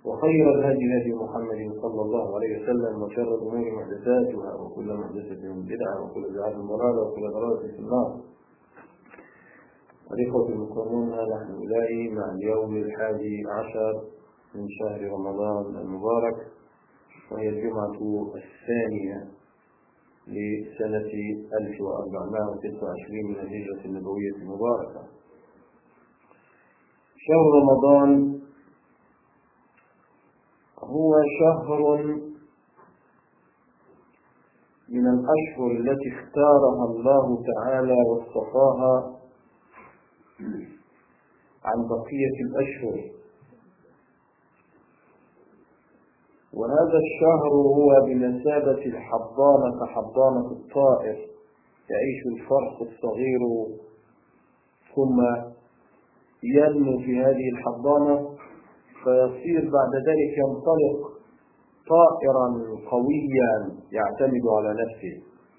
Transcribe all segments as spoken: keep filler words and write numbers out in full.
وخير الهدي هدي محمد صلى الله عليه وسلم، وشر الأمور محدثاتها، وكل محدثة بدعة، وكل بدعة ضلالة، وكل ضلالة في النار. الإخوة المكرمون، نحن إلهي مع اليوم الحادي عشر من شهر رمضان المبارك، وهي الجمعة الثانية لسنة ألف وأربعمائة وتسعة وعشرين من الهجرة النبوية المباركة. شهر رمضان هو شهر من الأشهر التي اختارها الله تعالى واصطفاها عن بقية الأشهر، وهذا الشهر هو بمثابة الحضانة كحضانة الطائر، يعيش الفرخ الصغير ثم ينمو في هذه الحضانة فيصير بعد ذلك ينطلق طائرا قويا يعتمد على نفسه.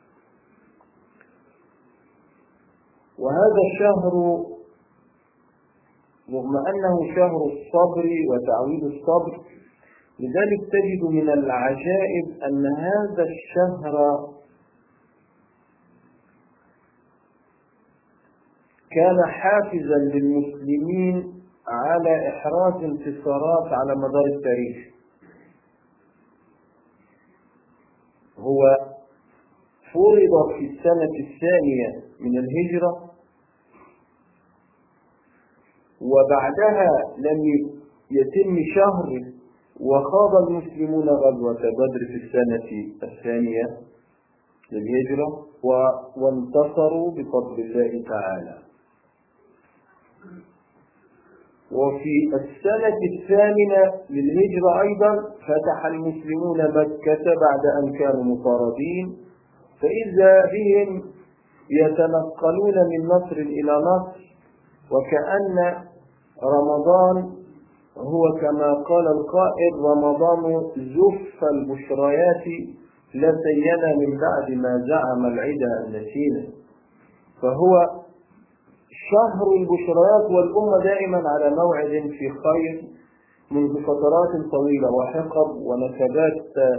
وهذا الشهر رغم أنه شهر الصبر وتعويد الصبر، لذلك تجد من العجائب أن هذا الشهر كان حافزا للمسلمين على إحراز انتصارات على مدار التاريخ. هو فرض في السنة الثانية من الهجرة، وبعدها لم يتم شهر وخاض المسلمون غزوة بدر في السنة الثانية للهجرة وانتصروا بفضل الله تعالى. وفي السنة الثامنة للهجرة أيضا فتح المسلمون مكة بعد أن كانوا مطاردين، فإذا بهم يتنقلون من نصر إلى نصر، وكأن رمضان هو كما قال القائل: رمضان زف البشريات لسينا من بعد ما زعم العدا النسينا. فهو شهر البشريات، والأمة دائما على موعد في خير منذ فترات طويلة، وحقب ونكبات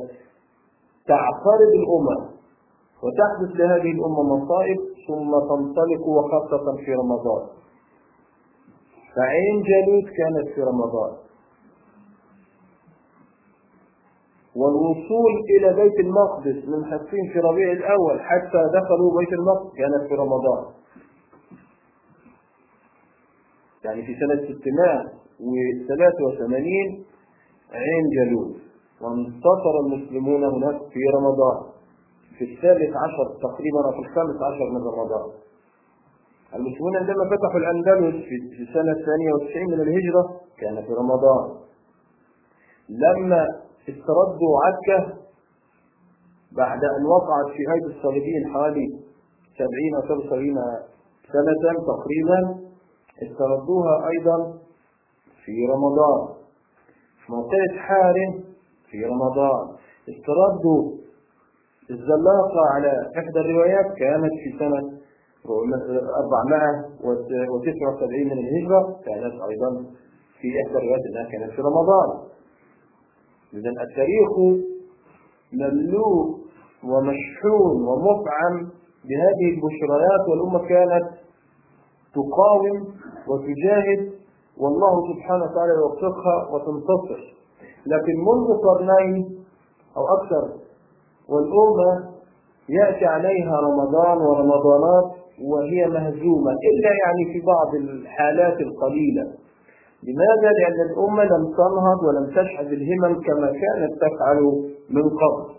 تعترض الأمة وتحدث لهذه الأمة مصائب ثم تنطلق، وخاصة في رمضان. فعين جالوت كانت في رمضان، والوصول إلى بيت المقدس من حسين في ربيع الأول حتى دخلوا بيت المقدس كانت في رمضان، يعني في سنة ستمائة وثلاثة وثمانين عين جالوت، وانتصر المسلمون هناك في رمضان في الثالث عشر تقريبا أو في الخامس عشر من رمضان. المسلمون عندما فتحوا الأندلس في السنة الثانية والتسعين من الهجرة كان في رمضان. لما استردوا عكا بعد أن وقعت في أيدي الصليبيين حوالي سبعين أو سبعين سنة تقريبا، استردوها أيضا في رمضان. في منطقة حارم في رمضان. استردوا الزلاقة على إحدى الروايات كانت في سنة أربعمائة وتسعة وسبعين من الهجرة، كانت أيضا في إحدى الروايات أنها كانت في رمضان. إذن التاريخ مملوء ومشحون ومفعم بهذه البشريات، والأمة كانت تقاوم وتجاهد، والله سبحانه وتعالى يوفقها وتنتصر. لكن منذ قرنين أو أكثر والأمة يأتي عليها رمضان ورمضانات وهي مهزومة، إلا يعني في بعض الحالات القليلة. لماذا؟ لأن الأمة لم تنهض ولم تشحذ الهمم كما كانت تفعل من قبل.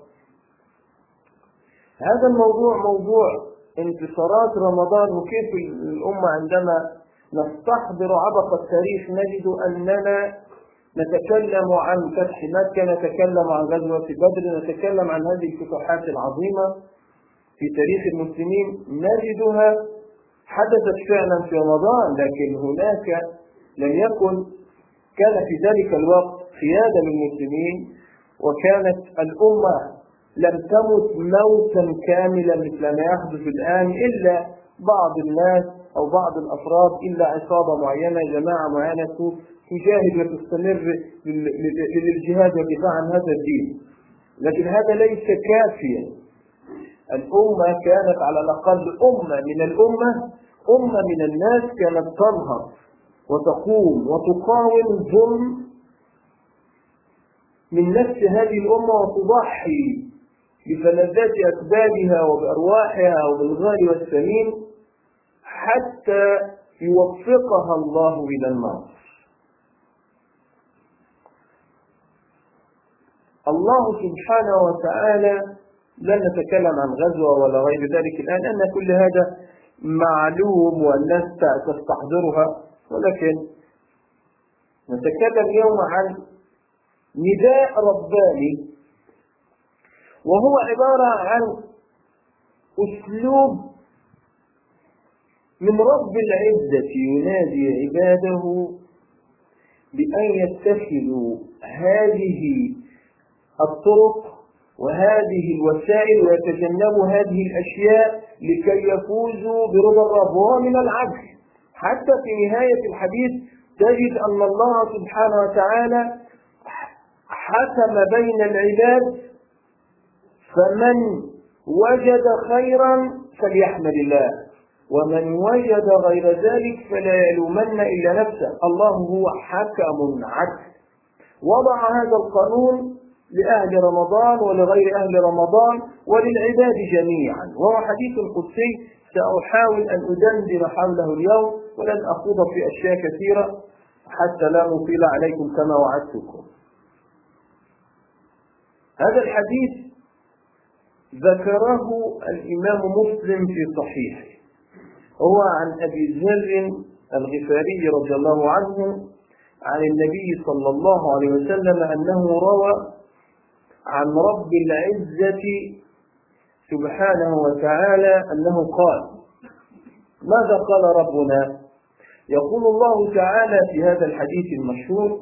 هذا الموضوع موضوع انتصارات رمضان، وكيف الأمة عندما نستحضر عبق التاريخ نجد أننا نتكلم عن فتح مكة، نتكلم عن غزوة بدر، نتكلم عن هذه الفتوحات العظيمة في تاريخ المسلمين، نجدها حدثت فعلا في رمضان، لكن هناك لم يكن كان في ذلك الوقت قيادة للمسلمين، وكانت الأمة لم تمت موتا كاملا مثل ما يحدث الآن، إلا بعض الناس أو بعض الأفراد إلا عصابة معينة، جماعة معينة تجاهد وتستمر للجهاد والدفاع عن هذا الدين. لكن هذا ليس كافيا. الأمة كانت على الأقل أمة من الأمة، أمة من الناس كانت تنهض وتقوم وتقاوم ظلم من نفس هذه الأمة وتضحي بفلذات أكبادها وبأرواحها وبالغالي والثمين حتى يوفقها الله إلى النصر. الله سبحانه وتعالى، لا نتكلم عن غزوة ولا غير ذلك الآن، أن كل هذا معلوم والناس تستحضرها، ولكن نتكلم اليوم عن نداء رباني، وهو عبارة عن أسلوب من رب العزة ينادي عباده بأن يتخذوا هذه الطرق وهذه الوسائل ويتجنبوا هذه الأشياء لكي يفوزوا برضا الرب. وهو من العدل، حتى في نهاية الحديث تجد أن الله سبحانه وتعالى حكم بين العباد، فمن وجد خيرا فليحمد الله، ومن وجد غير ذلك فلا يلومن إلا نفسه. الله هو حكم عدل، وضع هذا القانون لأهل رمضان ولغير أهل رمضان وللعباد جميعا، وهو حديث قدسي سأحاول أن أدندن حوله اليوم، ولن أخوض في أشياء كثيرة حتى لا نطيل عليكم كما وعدتكم. هذا الحديث ذكره الإمام مسلم في صحيحه، هو عن أبي ذر الغفاري رضي الله عنه عن النبي صلى الله عليه وسلم أنه روى عن رب العزة سبحانه وتعالى أنه قال: ماذا قال ربنا؟ يقول الله تعالى في هذا الحديث المشهور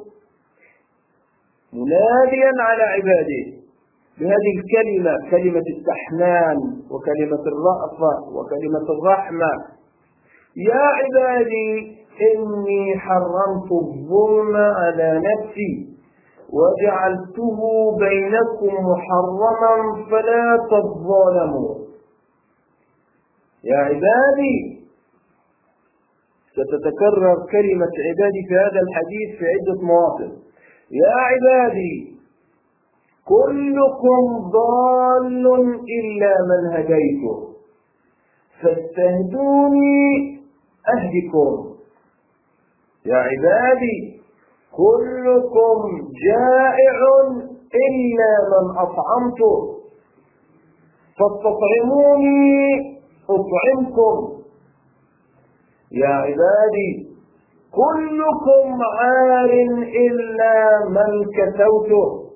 مناديا على عباده بهذه الكلمة، كلمة التحنان وكلمة الرأفة وكلمة الرحمة: يا عبادي إني حرمت الظلم على نفسي وجعلته بينكم محرما فلا تظالموا. يا عبادي، ستتكرر كلمة عبادي في هذا الحديث في عدة مواطن. يا عبادي كلكم ضال إلا من هديته فاستهدوني أهدكم. يا عبادي كلكم جائع إلا من أطعمته فاستطعموني أطعمكم. يا عبادي كلكم عار إلا من كسوته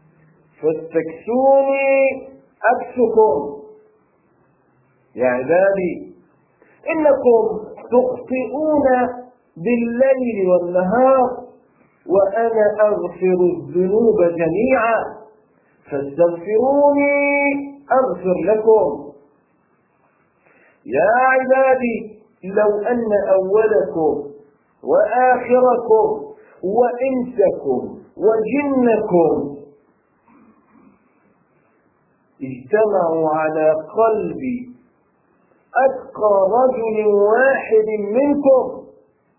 فاستكسوني أكسكم. يا عبادي إنكم تخطئون بالليل والنهار وأنا أغفر الذنوب جميعا فاستغفروني أغفر لكم. يا عبادي لو أن أولكم وآخركم وإنسكم وجنكم اجتمعوا على قلب أتقى رجل واحد منكم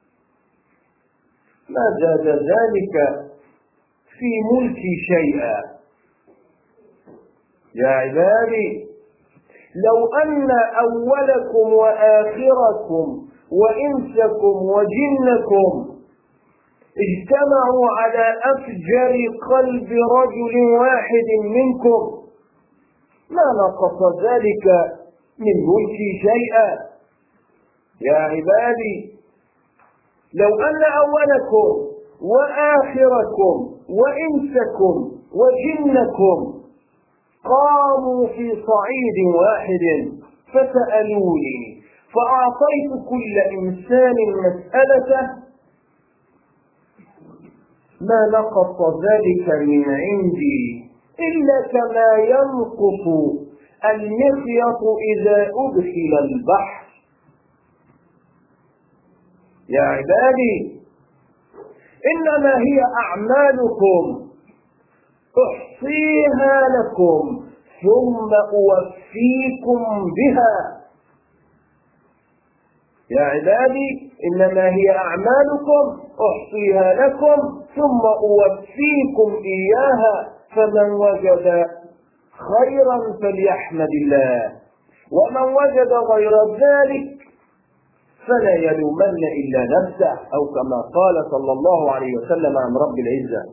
ما زاد ذلك في ملكي شيئا. يا عبادي لو أن أولكم وآخركم وإنسكم وجنكم اجتمعوا على أفجر قلب رجل واحد منكم ما نقص ذلك من ملكي شيئا. يا عبادي لو أن أولكم وآخركم وإنسكم وجنكم قاموا في صعيد واحد فسألوني فأعطيت كل إنسان مسألته ما نقص ذلك من عندي إلا كما ينقص المخيط إذا أدخل البحر. يا عبادي إنما هي أعمالكم أحصيها لكم ثم أوفيكم بها. يا عبادي إنما هي أعمالكم أحصيها لكم ثم أوفيكم إياها، فمن وجد خيرا فليحمد الله، ومن وجد غير ذلك فلا يلومن إلا نفسه، أو كما قال صلى الله عليه وسلم عن رب العزة.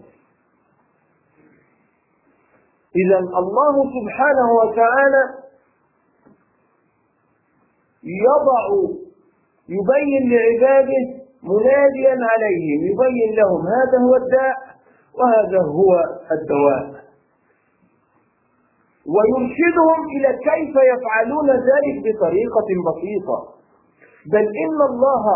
إذا الله سبحانه وتعالى يضع يبين لعباده مناديا عليهم، يبين لهم هذا هو الداء وهذا هو الدواء، ويرشدهم إلى كيف يفعلون ذلك بطريقة بسيطة. بل إن الله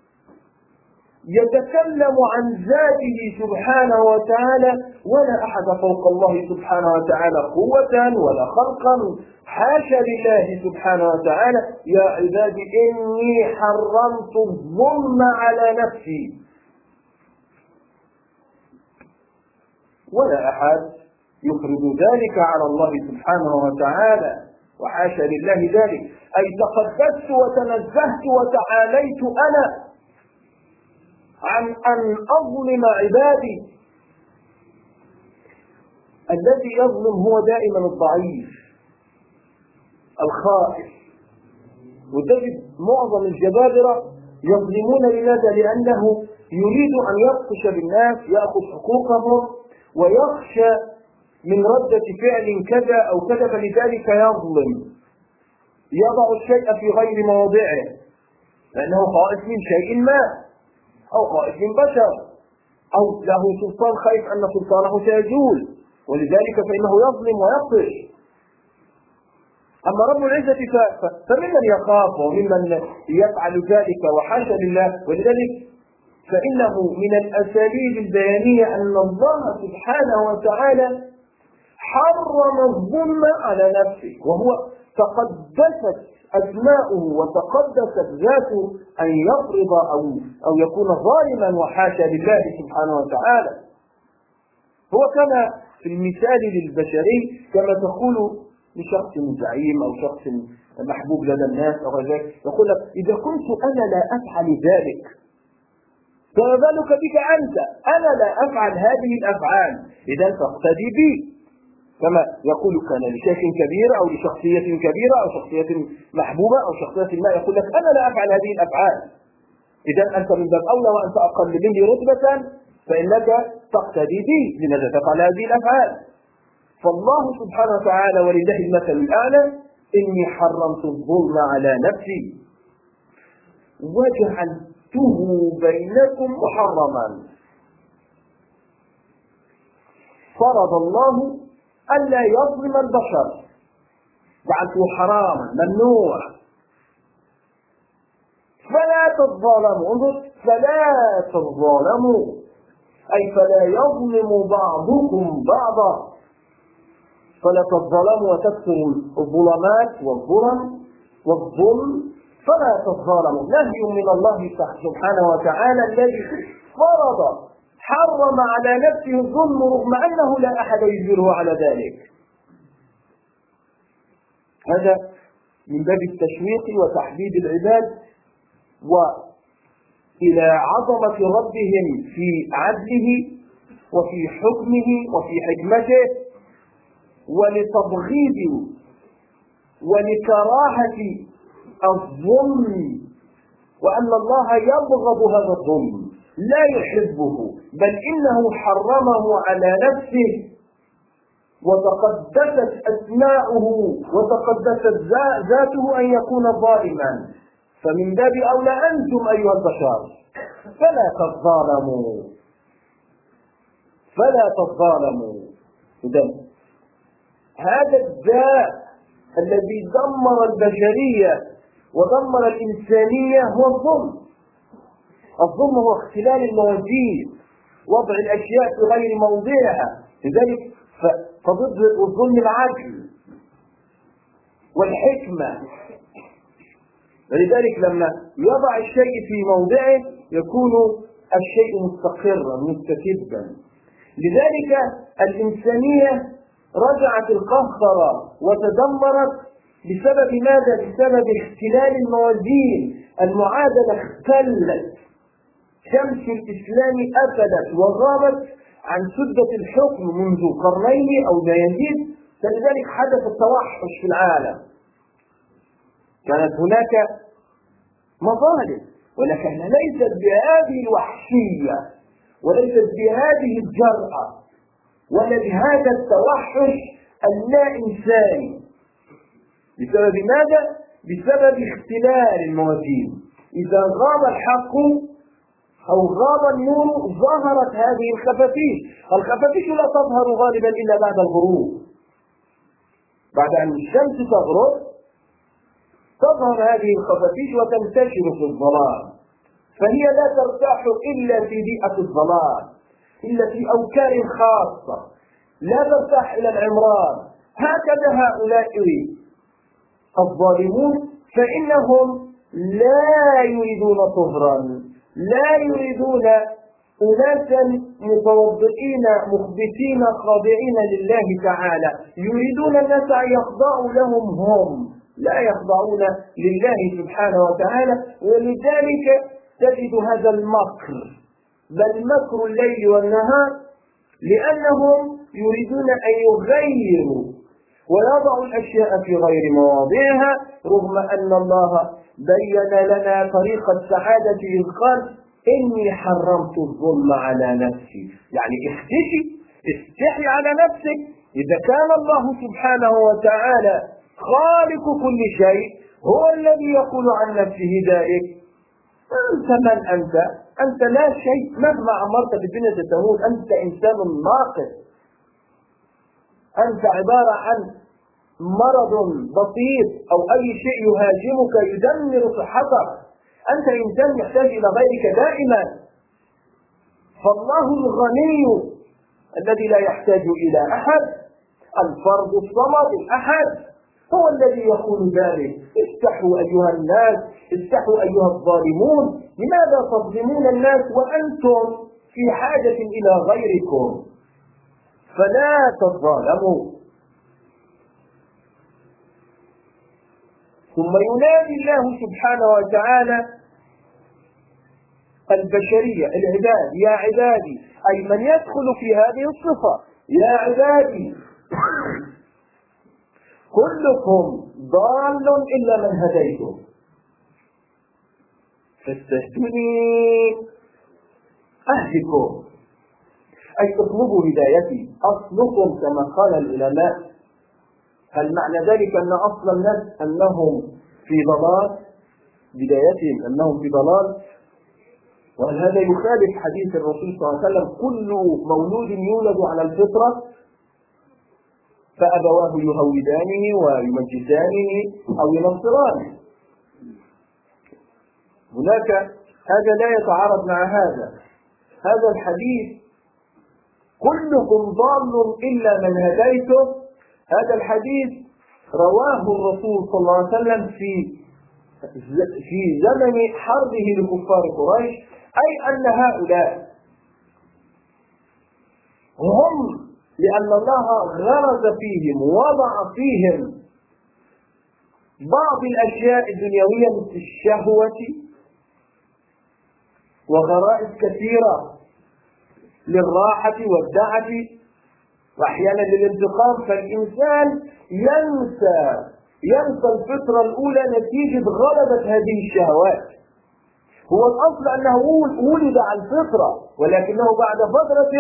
يتكلم عن ذاته سبحانه وتعالى، ولا أحد فوق الله سبحانه وتعالى قوة ولا خلقا، حاشا لله سبحانه وتعالى. يا عبادي إني حرمت الظلم على نفسي، ولا أحد يخرج ذلك على الله سبحانه وتعالى، وحاشا لله ذلك. أي تقدست وتنزهت وتعاليت أنا عن أن أظلم عبادي. الذي يظلم هو دائما الضعيف الخائف، وتجد معظم الجبابرة يظلمون. لماذا؟ لأنه يريد أن يبطش بالناس، يأخذ حقوقهم، ويخشى من ردة فعل كذا أو كذا، فلذلك يظلم، يضع الشيء في غير مواضعه، لأنه خائف من شيء ما، أو خائف من بشر، أو له سلطان خايف أن سلطانه سيزول، ولذلك فإنه يظلم ويبطش. أما رب العزة فممن يخاف وممن يفعل ذلك، وحاشا لله. ولذلك فإنه من الأساليب البيانية أن الله سبحانه وتعالى حرم الظلم على نفسه، وهو تقدست أسماؤه وتقدست ذاته أن يفرض أو, أو يكون ظالما، وحاشا لله سبحانه وتعالى. هو كما في المثال للبشري، كما تقول لشخص زعيم أو شخص محبوب لدى الناس أو غير ذلك، يقول لك إذا كنت أنا لا أفعل ذلك فما بالك بك أنت؟ أنا لا أفعل هذه الأفعال، إذا فاقتدي بي. كما يقول كان لشيخ كبير أو لشخصية كبيرة أو شخصية محبوبة أو شخصية ما، يقول لك أنا لا أفعل هذه الأفعال، إذا أنت من باب أولى وأنت أقل مني رتبة فإنك تقتدي بي، لماذا تفعل هذه الأفعال؟ فالله سبحانه وتعالى ولله المثل الأعلى إني حرمت الظلم على نفسي وجعلته بينكم محرما. فرض الله ألا يظلم البشر، جعلته حراما ممنوع. فلا تظالموا، انظر، فلا تظالموا، أي فلا يظلم بعضكم بعضا، فلا تظالموا وتكثروا الظلمات والظلم والظلم، فلا تظالموا. نهي من الله سبحانه وتعالى الذي فرض حرم على نفسه الظلم رغم أنه لا أحد يجبره على ذلك. هذا من باب التشويق وتحديد العباد وإلى عظمة ربهم في عدله وفي حكمه وفي حكمته، ولتبغيض ولكراهة الظلم، وأن الله يبغض هذا الظلم لا يحبه، بل إنه حرمه على نفسه، وتقدست أسماؤه وتقدست ذاته أن يكون ظالما. فمن باب أولى أنتم أيها البشر فلا تظالموا، فلا تظالموا. إذن هذا الداء الذي دمر البشرية ودمر الإنسانية هو الظلم. الظلم هو اختلال الموازين، وضع الأشياء في غير موضعها، لذلك فضد الظلم العدل والحكمة. ولذلك لما يضع الشيء في موضعه يكون الشيء مستقرا مستتبا. لذلك الإنسانية رجعت القهقرة وتدمرت بسبب ماذا؟ بسبب اختلال الموازين. المعادلة اختلت، شمس الإسلام أفلت وغابت عن سدة الحكم منذ قرنين أو ما يزيد، فلذلك حدث التوحش في العالم. كانت هناك مظالم، ولكنها ليست بهذه الوحشية وليست بهذه الجرأة ولا بهذا التوحش اللا إنساني. بسبب ماذا؟ بسبب اختلال الموازين. إذا غاب الحق أو غاب النور ظهرت هذه الخفافيش. الخفافيش لا تظهر غالبا إلا بعد الغروب، بعد أن الشمس تغرب تظهر هذه الخفافيش وتنتشر في الظلام، فهي لا ترتاح إلا في بيئة الظلام، إلا في أوكار خاصة، لا ترتاح إلى العمران. هكذا هؤلاء الظالمون، فإنهم لا يريدون طهرا، لا يريدون أناسا متوضئين مخبتين خاضعين لله تعالى، يريدون الناس أن يخضعوا لهم هم، لا يخضعون لله سبحانه وتعالى. ولذلك تجد هذا المكر، بل مكر الليل والنهار، لأنهم يريدون أن يغيروا ويضعوا الأشياء في غير مواضعها، رغم أن الله بين لنا طريق السعادة إذ قال إني حرمت الظلم على نفسي. يعني اختشي، استحي على نفسك. إذا كان الله سبحانه وتعالى خالق كل شيء، هو الذي يقول عن نفسه ذلك، أنت من أنت؟ أنت لا شيء، مهما عمرت في الدنيا ستموت، أنت إنسان ناقص، أنت عبارة عن مرض بسيط أو أي شيء يهاجمك يدمر صحتك، أنت إنسان يحتاج إلى غيرك دائما. فالله الغني الذي لا يحتاج إلى أحد، الفرد الصمد الأحد، هو الذي يقول ذلك. استحوا أيها الناس، استحوا أيها الظالمون، لماذا تظلمون الناس وأنتم في حاجة إلى غيركم؟ فلا تظالموا. ثم ينادي الله سبحانه وتعالى البشرية، العباد، يا عبادي، أي من يدخل في هذه الصفة، يا عبادي كلكم ضال إلا من هديته فاستهدوني أهدكم، أي اطلبوا هدايتي، أصلكم كما قال العلماء. هل معنى ذلك أن أصل الناس أنهم في ضلال، بدايتهم أنهم في ضلال؟ وهذا يخالف حديث الرسول صلى الله عليه وسلم: كل مولود يولد على الفطرة فأبواه يهودانه ويمجسانه أو ينصرانه. هناك هذا لا يتعارض مع هذا. هذا الحديث كلكم ضال إلا من هديته، هذا الحديث رواه الرسول صلى الله عليه وسلم في في زمن حربه لكفار قريش، أي أن هؤلاء هم لأن الله غرز فيهم ووضع فيهم بعض الأشياء الدنيوية مثل الشهوة وغرائز كثيرة للراحة والدعة وأحيانا للانتقام، فالإنسان ينسى ينسى الفطرة الأولى نتيجة غلبة هذه الشهوات. هو الأصل أنه ولد على الفطرة، ولكنه بعد فترة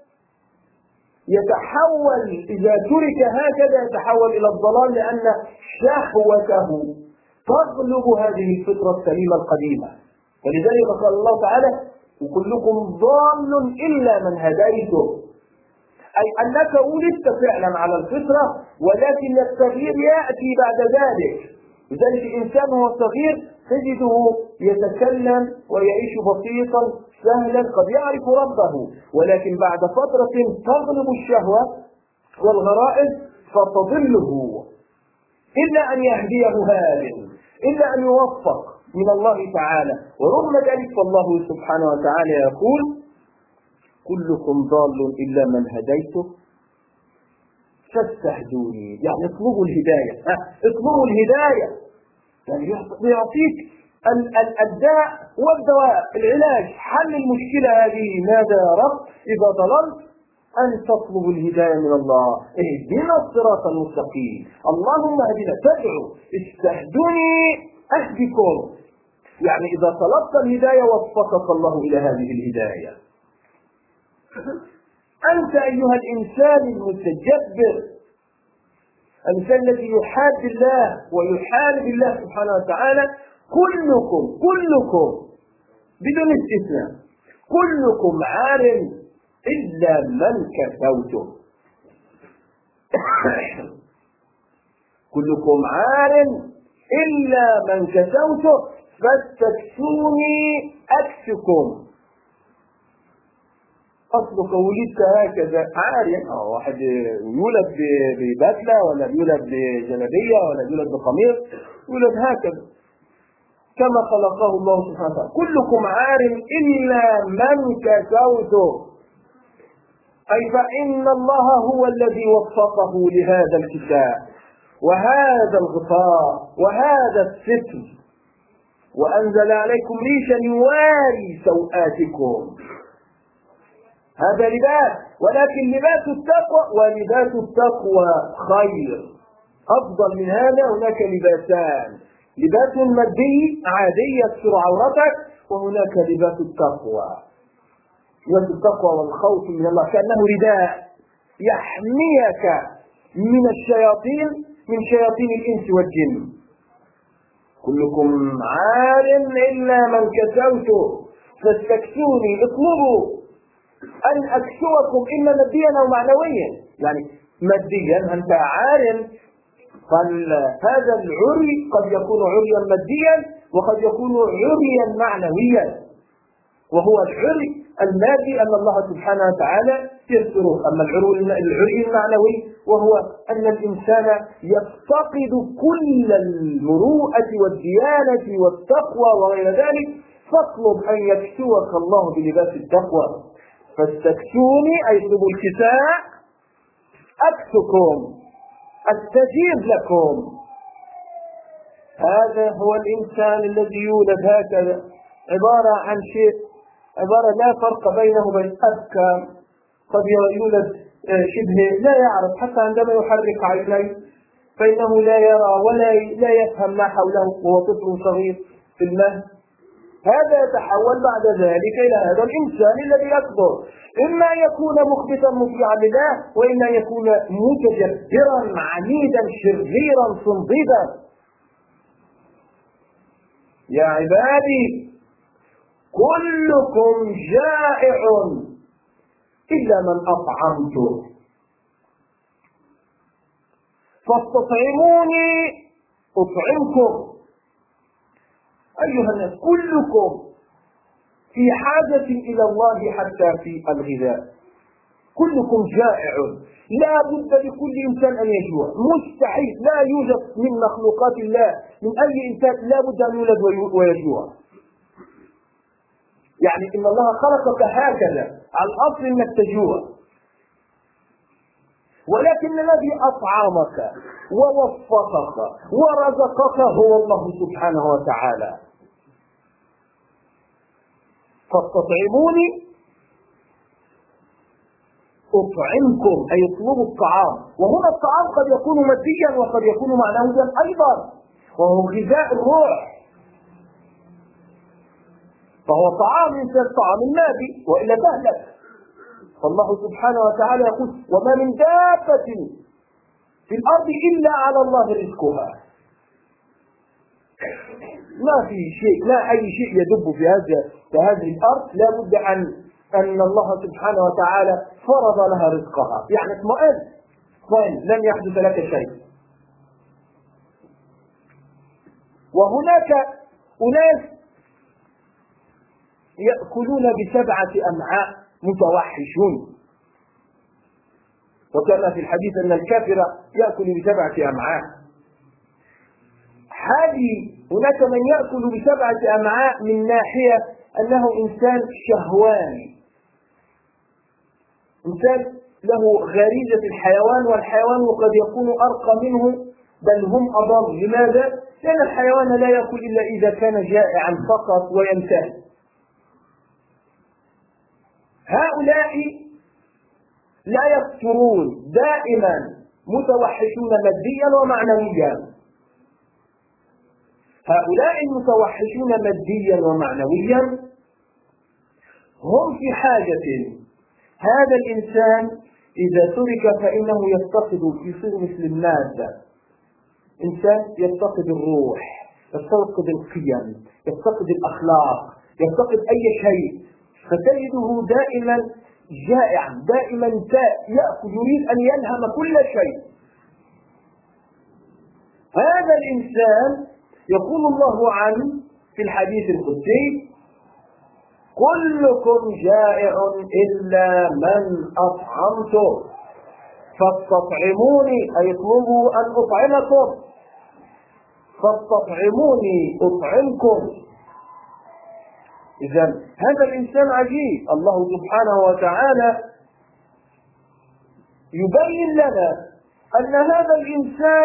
يتحول، إذا ترك هكذا يتحول إلى الضلال، لأن شهوته تغلب هذه الفطرة السليمة القديمة. ولذلك قال الله تعالى: وكلكم ضال إلا من هديته، أي أنك ولدت فعلا على الفطرة، ولكن التغيير يأتي بعد ذلك. لذلك الإنسان وهو صغير تجده يتكلم ويعيش بسيطا سهلا، قد يعرف ربه، ولكن بعد فترة تغلب الشهوة والغرائز فتضله، إلا أن يهديه هاد، إلا أن يوفق من الله تعالى. ورغم ذلك فالله سبحانه وتعالى يقول كلكم ضال إلا من هديته فاستهدوني، يعني اطلبوا الهداية، اطلبوا الهداية، يعني يعطيك الداء والدواء، العلاج، حل المشكلة هذه. ماذا يا رب إذا ضللت؟ أن تطلب الهداية من الله، اهدنا الصراط المستقيم، اللهم اهدنا، تدعو استهدوني أهدكم، يعني إذا طلبت الهداية وفقك الله إلى هذه الهداية. أنت أيها الإنسان المتجبر، الإنسان الذي يحاد الله ويحارب الله سبحانه وتعالى، كلكم كلكم بدون استثناء كلكم عار إلا من كسوته كلكم عار إلا من كسوته فاستكسوني أكسكم. أصلك ولدت هكذا عاريا، أو واحد يولد ببدلة ولا يولد بجلبية ولا يولد بقميص، يولد هكذا كما خلقه الله سبحانه وتعالى. كلكم عار إلا من كسوته، أي فإن الله هو الذي وفقه لهذا الكتاب وهذا الغطاء وهذا الستر، وأنزل عليكم ريشا يواري سوآتكم. هذا لباس، ولكن لباس التقوى، ولباس التقوى خير أفضل من هذا. هناك لباسان، لباس مادي عادي يستر عورتك، وهناك لباس التقوى. لباس التقوى والخوف من الله كأنه رداء يحميك من الشياطين، من شياطين الإنس والجن. كلكم عار إلا من كسوته فاستكسوني، اطلبوا أن أكسوكم إما ماديا أو معنويا. يعني ماديا أنت عار، فهذا العري قد يكون عريا ماديا وقد يكون عريا معنويا، وهو العري المادي أن الله سبحانه وتعالى يستره. أما العري المعنوي وهو أن الإنسان يفتقد كل المروءة والديانة والتقوى وغير ذلك، فاطلب أن يكسوك الله بلباس التقوى. فاستكسوني أي اطلبوا الكساء أكسكم، أستجيب لكم. هذا هو الإنسان الذي يولد هكذا، عبارة عن شيء، عبارة لا فرق بينه وبين أذكى. قد يولد شبه لا يعرف، حتى عندما يحرك عينيه فإنه لا يرى ولا لا يفهم ما حوله، وهو طفل صغير في المهد. هذا يتحول بعد ذلك إلى هذا الإنسان الذي يكبر، إما يكون مخبتا مطيعا لله، وإما يكون متجبرا عنيدا شريرا صنديدا. يا عبادي كلكم جائع إلا من أطعمته فاستطعموني أطعمكم. أيها الناس كلكم في حاجة إلى الله حتى في الغذاء، كلكم جائع، لا بد لكل إنسان أن يجوع، مستحيل، لا يوجد من مخلوقات الله من أي إنسان لا بد أن يولد ويجوع. يعني إن الله خلقك هكذا على الأصل أنك تجوع، ولكن الذي أطعمك ووفقك ورزقك هو الله سبحانه وتعالى. فاستطعموني أطعمكم، أي اطلبوا الطعام. وهنا الطعام قد يكون ماديا وقد يكون معنويا أيضا، وهو غذاء الروح، فهو طعام إنسان طعام مادي وإلا تهلك. فالله سبحانه وتعالى يقول وما من دابة في الأرض إلا على الله رزقها. ما في شيء، لا أي شيء يدب في هذه في هذه الأرض لا بد أن أن الله سبحانه وتعالى فرض لها رزقها. يعني اطمئن اطمئن لن يحدث لك شيء. وهناك أناس يأكلون بسبعة أمعاء متوحشون، وكما في الحديث أن الكافر يأكل بسبعة أمعاء. هذه هناك من يأكل بسبعة أمعاء من ناحية أنه إنسان شهواني، إنسان له غريزة الحيوان، والحيوان قد يكون أرقى منه بل هم أضل. لماذا؟ لأن الحيوان لا يأكل إلا إذا كان جائعا فقط وينتهي. هؤلاء لا يكثرون، دائما متوحشون ماديا ومعنويا. هؤلاء المتوحشون ماديا ومعنويا هم في حاجة. هذا الإنسان إذا ترك فإنه يفتقد، يصير مثل المادة، إنسان يفتقد الروح، يفتقد القيم، يفتقد الأخلاق، يفتقد أي شيء، فتجده دائما جائعا، دائما يأكل، يريد أن يلهم كل شيء. هذا الإنسان يقول الله عنه في الحديث القدسي: كلكم جائع إلا من أطعمته فاستطعموني، أي اطلبوا أن أطعمكم، فاستطعموني أطعمكم. إذن هذا الإنسان عجيب. الله سبحانه وتعالى يبين لنا أن هذا الإنسان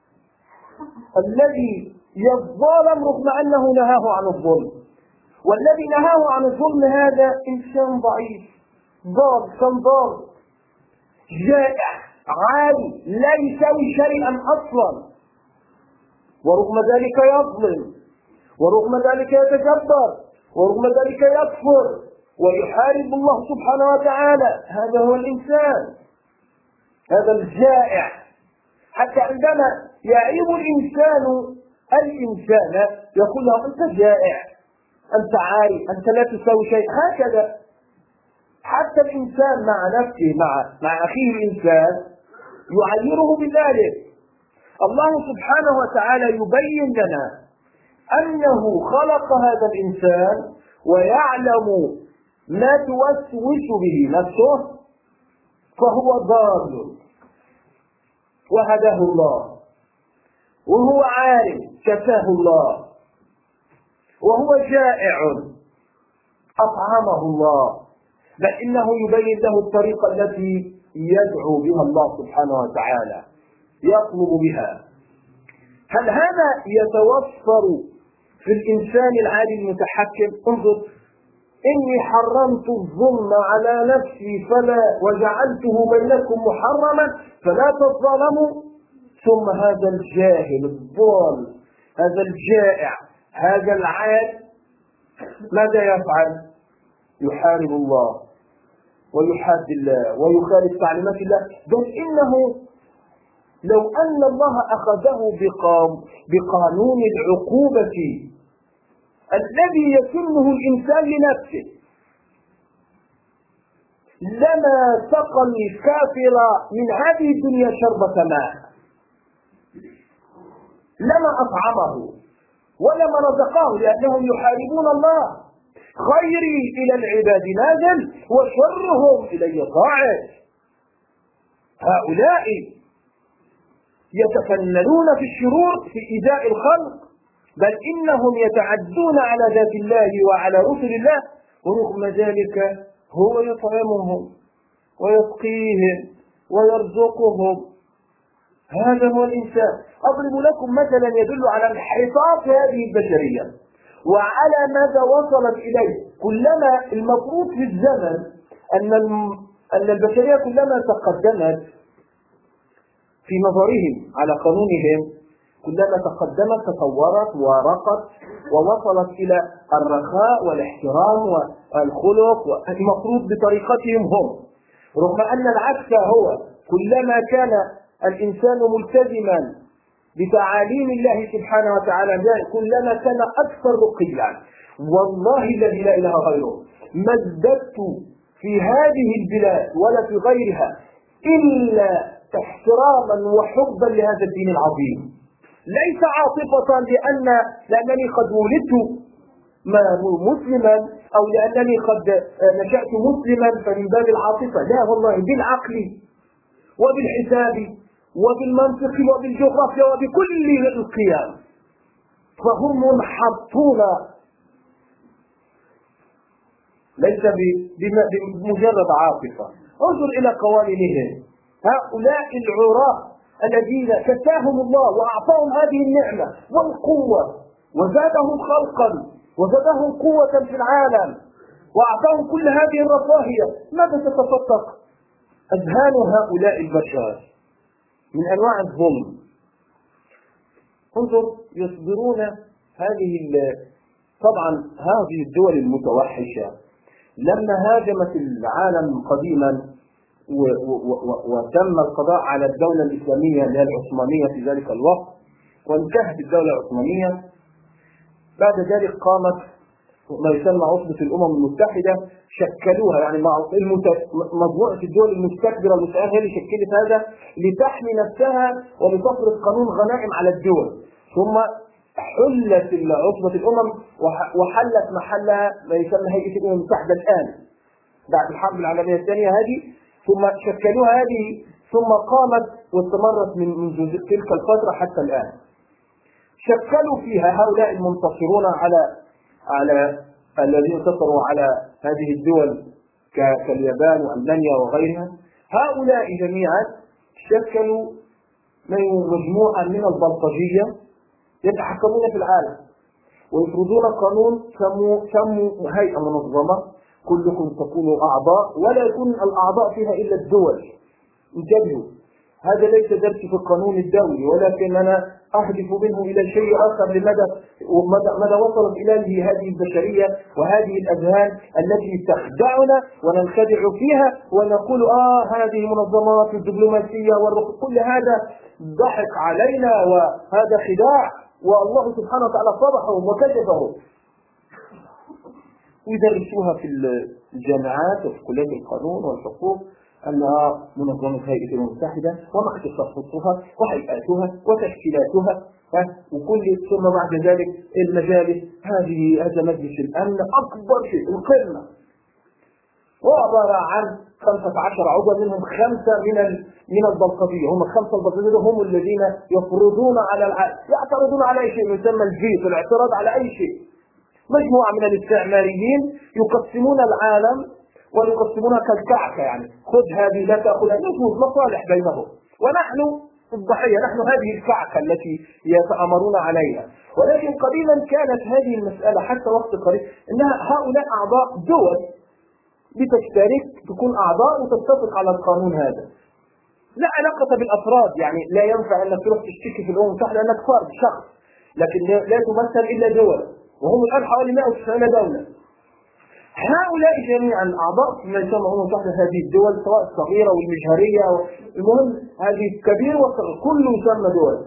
الذي يظلم رغم أنه نهاه عن الظلم، والذي نهاه عن الظلم هذا إنسان ضعيف ضال، كان ضال جائع عالي لا يساوي شيئا أصلا، ورغم ذلك يظلم، ورغم ذلك يتجبر، ورغم ذلك يكفر ويحارب الله سبحانه وتعالى. هذا هو الإنسان، هذا الجائع. حتى عندما يعيب الإنسان الإنسان يقول له: أنت جائع، أنت عاري، أنت لا تساوي شيء. هكذا حتى الإنسان مع نفسه، مع مع أخيه الإنسان يعيره بذلك. الله سبحانه وتعالى يبين لنا أنه خلق هذا الإنسان ويعلم ما توسوس به نفسه، فهو ضال وهداه الله، وهو عارف كفاه الله، وهو جائع أطعمه الله، بل إنه يبين له الطريقة التي يدعو بها الله سبحانه وتعالى، يطلب بها. هل هذا يتوفر في الإنسان العادي المتحكم؟ انظر: إني حرمت الظلم على نفسي فلا وجعلته بينكم محرما فلا تظلموا. ثم هذا الجاهل الضال، هذا الجائع، هذا العاد، ماذا يفعل؟ يحارب الله ويحاد الله ويخالف تعليمات الله، بل إنه لو أن الله أخذه بقانون العقوبة الذي يسنه الإنسان لنفسه لما سقى الكافر من هذه الدنيا شربة ماء، لما أطعمه ولما رزقه، لأنهم يحاربون الله. خيري إلى العباد نازل وشرهم إلي قاعد. هؤلاء يتفننون في الشرور في إيذاء الخلق، بل إنهم يتعدون على ذات الله وعلى رسل الله، ورغم ذلك هو يطعمهم ويسقيهم ويرزقهم. هذا هو الإنسان. أضرب لكم مثلا يدل على انحطاط هذه البشرية وعلى ماذا وصلت إليه. كلما المفروض في الزمن أن أن البشرية كلما تقدمت في نظرهم على قانونهم، كلما تقدمت تطورت ورقت ووصلت إلى الرخاء والاحترام والخلق المفروض بطريقتهم هم، رغم أن العكس هو كلما كان الإنسان ملتزما بتعاليم الله سبحانه وتعالى كلما كان أكثر رقيا. والله الذي لا إله غيره ما ازددت في هذه البلاد ولا في غيرها إلا احتراما وحبا لهذا الدين العظيم، ليس عاطفة لأن لأنني قد ولدت مسلما أو لأنني قد نشأت مسلما فمن باب العاطفة، لا والله، بالعقل وبالحساب وبالمنطق وبالجغرافيا وبكل القيام. فهم منحطون ليس بمجرد عاطفة. انظر إلى قوانينهم، هؤلاء العراة الذين كساهم الله وأعطاهم هذه النعمة والقوة وزادهم خلقا وزادهم قوة في العالم وأعطاهم كل هذه الرفاهية، ماذا تتفتق أذهان هؤلاء البشر من أنواع الظلم؟ انظر، يصدرون هذه طبعا هذه الدول المتوحشة لما هاجمت العالم قديما وتم القضاء على الدولة الإسلامية اللي هي العثمانية في ذلك الوقت وانتهت الدولة العثمانية. بعد ذلك قامت ما يسمى عصبة الأمم المتحدة، شكلوها يعني مع مجموعة الدول المستكبرة المتأهلة اللي شكلت هذا لتحمي نفسها ولتفرض قانون غنائم على الدول. ثم حلت عصبة الأمم وحلت محلها ما يسمى هيئة الأمم المتحدة الآن بعد الحرب العالمية الثانية هذه، ثم شكلوها هذه ثم قامت واستمرت من منذ تلك الفترة حتى الآن. شكلوا فيها هؤلاء المنتصرون على على الذين انتصروا على هذه الدول كاليابان وألمانيا وغيرها، هؤلاء جميعا شكلوا مجموعة من البلطجية يتحكمون في العالم ويفرضون قانون سموا هيئة منظمة كلكم تكونوا أعضاء ولا يكون الأعضاء فيها إلا الدول. انتبهوا، هذا ليس درس في القانون الدولي، ولكن أنا أهدف منه إلى شيء آخر لمدى مدى وصلت إليه هذه البشرية وهذه الأذهان التي تخدعنا وننخدع فيها ونقول آه هذه منظمات الدبلوماسية والرقم، كل هذا ضحك علينا وهذا خداع، والله سبحانه وتعالى فضحهم وكذبهم. ويدرسوها في الجامعات وفي كليات القانون والحقوق أنها منظمة هيئة الأمم المتحدة وما اختصاصاتها وهيئاتها وتشكيلاتها، وكل ثم بعد ذلك المجالس هذه هذا مجلس الأمن أكبر شيء القمة، وعبارة عن خمسة عشر عضوا منهم خمسة من من البلطجية، هم الخمسة البلطجية هم الذين يفرضون على العالم، يعترضون على أي شيء يسمى الفيتو، الاعتراض على أي شيء. مجموعة من الاستعماريين يقسمون العالم ويقسمونها كالكعكة، يعني خذ هذه لا تأخذ، يجوز مصالح بينهم، ونحن الضحية، نحن هذه الكعكة التي يتأمرون عليها. ولكن قديما كانت هذه المسألة حتى وقت قريب انها هؤلاء أعضاء دول بتشترك تكون أعضاء وتتفق على القانون هذا، لا علاقة بالأفراد، يعني لا ينفع أنك تروح تشتكي في الأمم المتحدة أنك فرد شخص، لكن لا تمثل إلا دول، وهم الآن حوالي مئة وتسعين دولة. هؤلاء جميعا أعضاء ما يسمى الأمم المتحدة هذه الدول سواء الصغيرة والمجهرية، المهم هذه الكبير والصغير كله يسمى دول.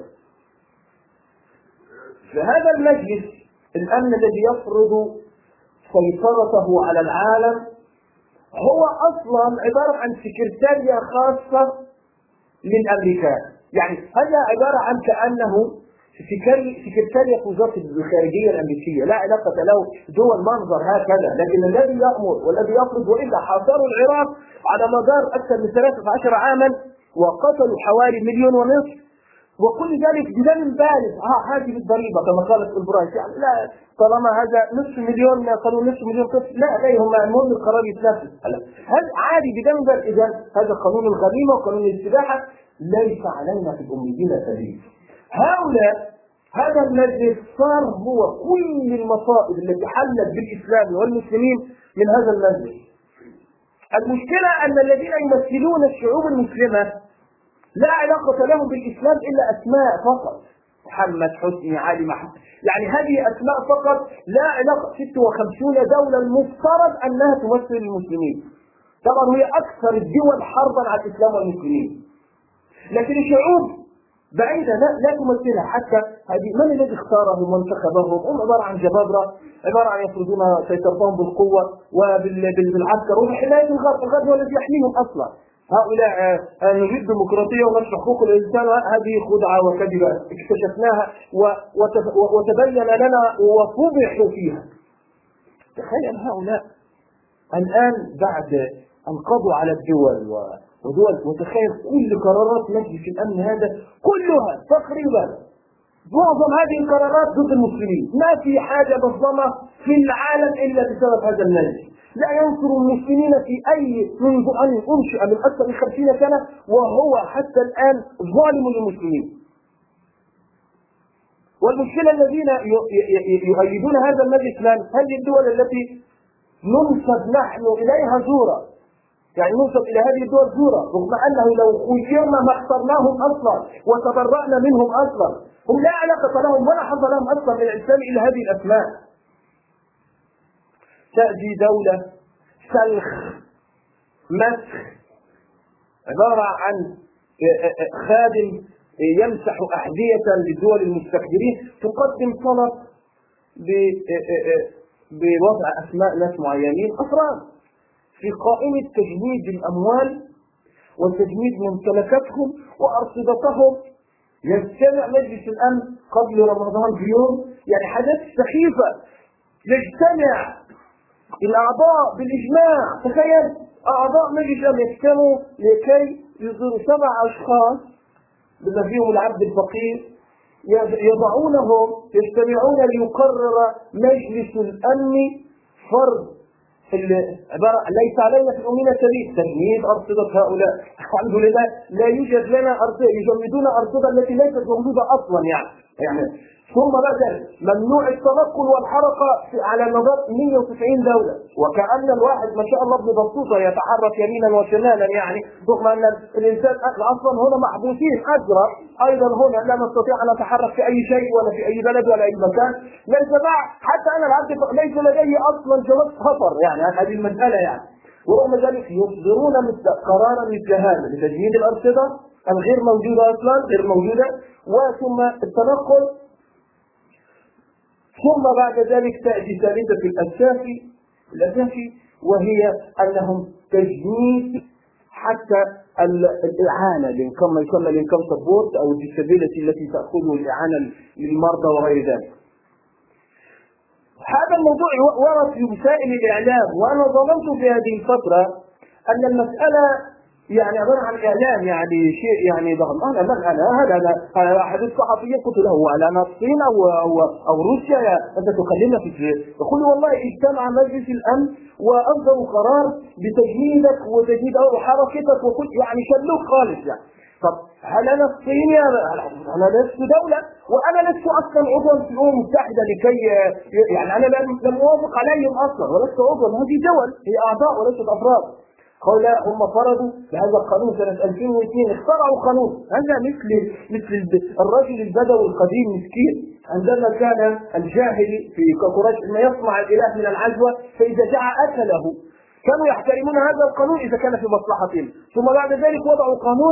فهذا المجلس الأمن الذي يفرض سيطرته على العالم هو أصلا عبارة عن سكرتارية خاصة للأمريكان، يعني هذا عبارة عن كأنه سكرتارية وزارة الخارجية الأمريكية، لا علاقة له دول منظر هكذا، لكن الذي يأمر والذي يفرض. وإلا حاصروا العراق على مدار أكثر من ثلاثة عشر عاما وقتلوا حوالي مليون ونصف، وكل ذلك بدم بالغ. ها هذه الضريبة كما قالت البرايس، يعني لا طالما هذا نصف مليون قالوا نصف مليون طفل، لا عليهم المهم القرار يتنفذ. هل عادي بدم بالغ؟ إذا هذا قانون الغنيمة وقانون الاستباحة ليس علينا في الأميين سبيل. هؤلاء هذا المجلس صار هو كل المصائب التي حلت بالإسلام والمسلمين من هذا المجلس. المشكلة أن الذين يمثلون الشعوب المسلمة لا علاقة لهم بالإسلام إلا أسماء فقط، محمد حسني علي محمد، يعني هذه أسماء فقط لا علاقة. ستة وخمسين دولة المفترض أنها تمثل المسلمين، طبعا هي أكثر الدول حربا على الإسلام والمسلمين، لكن الشعوب بعيدة لا, لا تمثلها. حتى هذه من الذي اختارهم وانتخبهم؟ هم عبارة عن جبابرة، عبارة عن يفرضون سيطرتهم بالقوة وبالعسكر وبحماية الغرب. الغرب هو الذي يحميهم أصلا. هؤلاء نريد ديمقراطية ونشر حقوق الإنسان، هذه خدعة وكذبة اكتشفناها وتبين لنا وفضحوا فيها. تخيل هؤلاء الآن بعد أن قضوا على الدول ودول، وتخيل كل قرارات مجلس الأمن هذا كلها تقريبا معظم هذه القرارات ضد المسلمين، ما في حاجة منظمة في العالم إلا بسبب هذا المجلس. لا ينصر المسلمين في أي منذ أن أنشئ من أكثر من خمسين سنة، وهو حتى الآن ظالم للمسلمين. والمشكلة الذين يؤيدون هذا المجلس الآن هذه الدول التي ننسب نحن إليها زورا، يعني ننسب إلى هذه الدول زورا، رغم أنه لو خيرنا ما اخترناهم أصلا وتبرأنا منهم أصلا. هم لا علاقة لهم ولا حظ لهم أصلا من الإسلام إلى هذه الأسماء. تأتي دولة سلخ مسخ عبارة عن خادم يمسح أحذية للدول المستكبرين، تقدم طلب بوضع أسماء ناس معينين أفراد في قائمة تجميد الأموال وتجميد ممتلكاتهم وأرصدتهم. يجتمع مجلس الأمن قبل رمضان بيوم، يعني حدث سخيفة، يجتمع الأعضاء بالإجماع. تخيل أعضاء مجلس الأمن يجتمعوا لكي يصدروا سبع أشخاص بما فيهم العبد الفقير، يضعونهم يجتمعون ليقرر مجلس الأمن فرض العبارة ليس علينا في الأمين سبيل تجميد أرصدة هؤلاء. الحمد لله لا يوجد لنا أرصدة، يجمدون أرصدة التي ليست موجودة أصلا. يعني يعني ثم بعد ممنوع التنقل والحركة على مدار مئة وتسعين دولة، وكأن الواحد ما شاء الله ابن بطوطة يتحرك يمينا وشمالا، يعني رغم أن الإنسان أصلا هنا محبوسين أجرى أيضا هنا لا نستطيع أن نتحرك في أي شيء ولا في أي بلد ولا أي مكان. ليس مع حتى أنا العبد ليس لديه أصلا جواز سفر، يعني هذه المسألة يعني. ورغم ذلك يصدرون مثل قرارا مثل هذا لتجميد الأرصدة الغير موجودة أصلا غير موجودة، وثم التنقل. ثم بعد ذلك تأتي ثالثة الأساسي الأساسي وهي أنهم تجميد حتى الإعانة لإنكم ما يسمى الإنكم سبورت أو الديسابيلتي التي تأخذه الإعانة للمرضى وغير ذلك. هذا الموضوع ورد في وسائل الإعلام، وأنا ظننت في هذه الفترة أن المسألة يعني عبارة عن إعلام، يعني شيء يعني ضغط. أنا من أنا هذا أنا أحد الصحفيين قلت له على أنا الصين أو أو أو روسيا أنت تكلمنا في شيء؟ يقول والله اجتمع مجلس الأمن وأصدروا قرار بتجميدك وتجميد حركتك وكل يعني شلوك خالص يعني. طب هل أنا الصين؟ أنا لست دولة وأنا لست أصلا عضوا في الأمم المتحدة لكي يعني أنا لم أوافق عليهم أصلا ولست عضوا. هذه دول هي أعضاء وليست أفراد. قالوا لا هم فرضوا بهذا القانون سنة ألفين واثنين، اخترعوا قانون. هذا مثل مثل الرجل البدوي القديم مسكين عندما كان الجاهل في قريش ما يصنع الإله من العجوة فإذا جاع أكله. كانوا يحترمون هذا القانون إذا كان في مصلحتهم. ثم بعد ذلك وضعوا قانون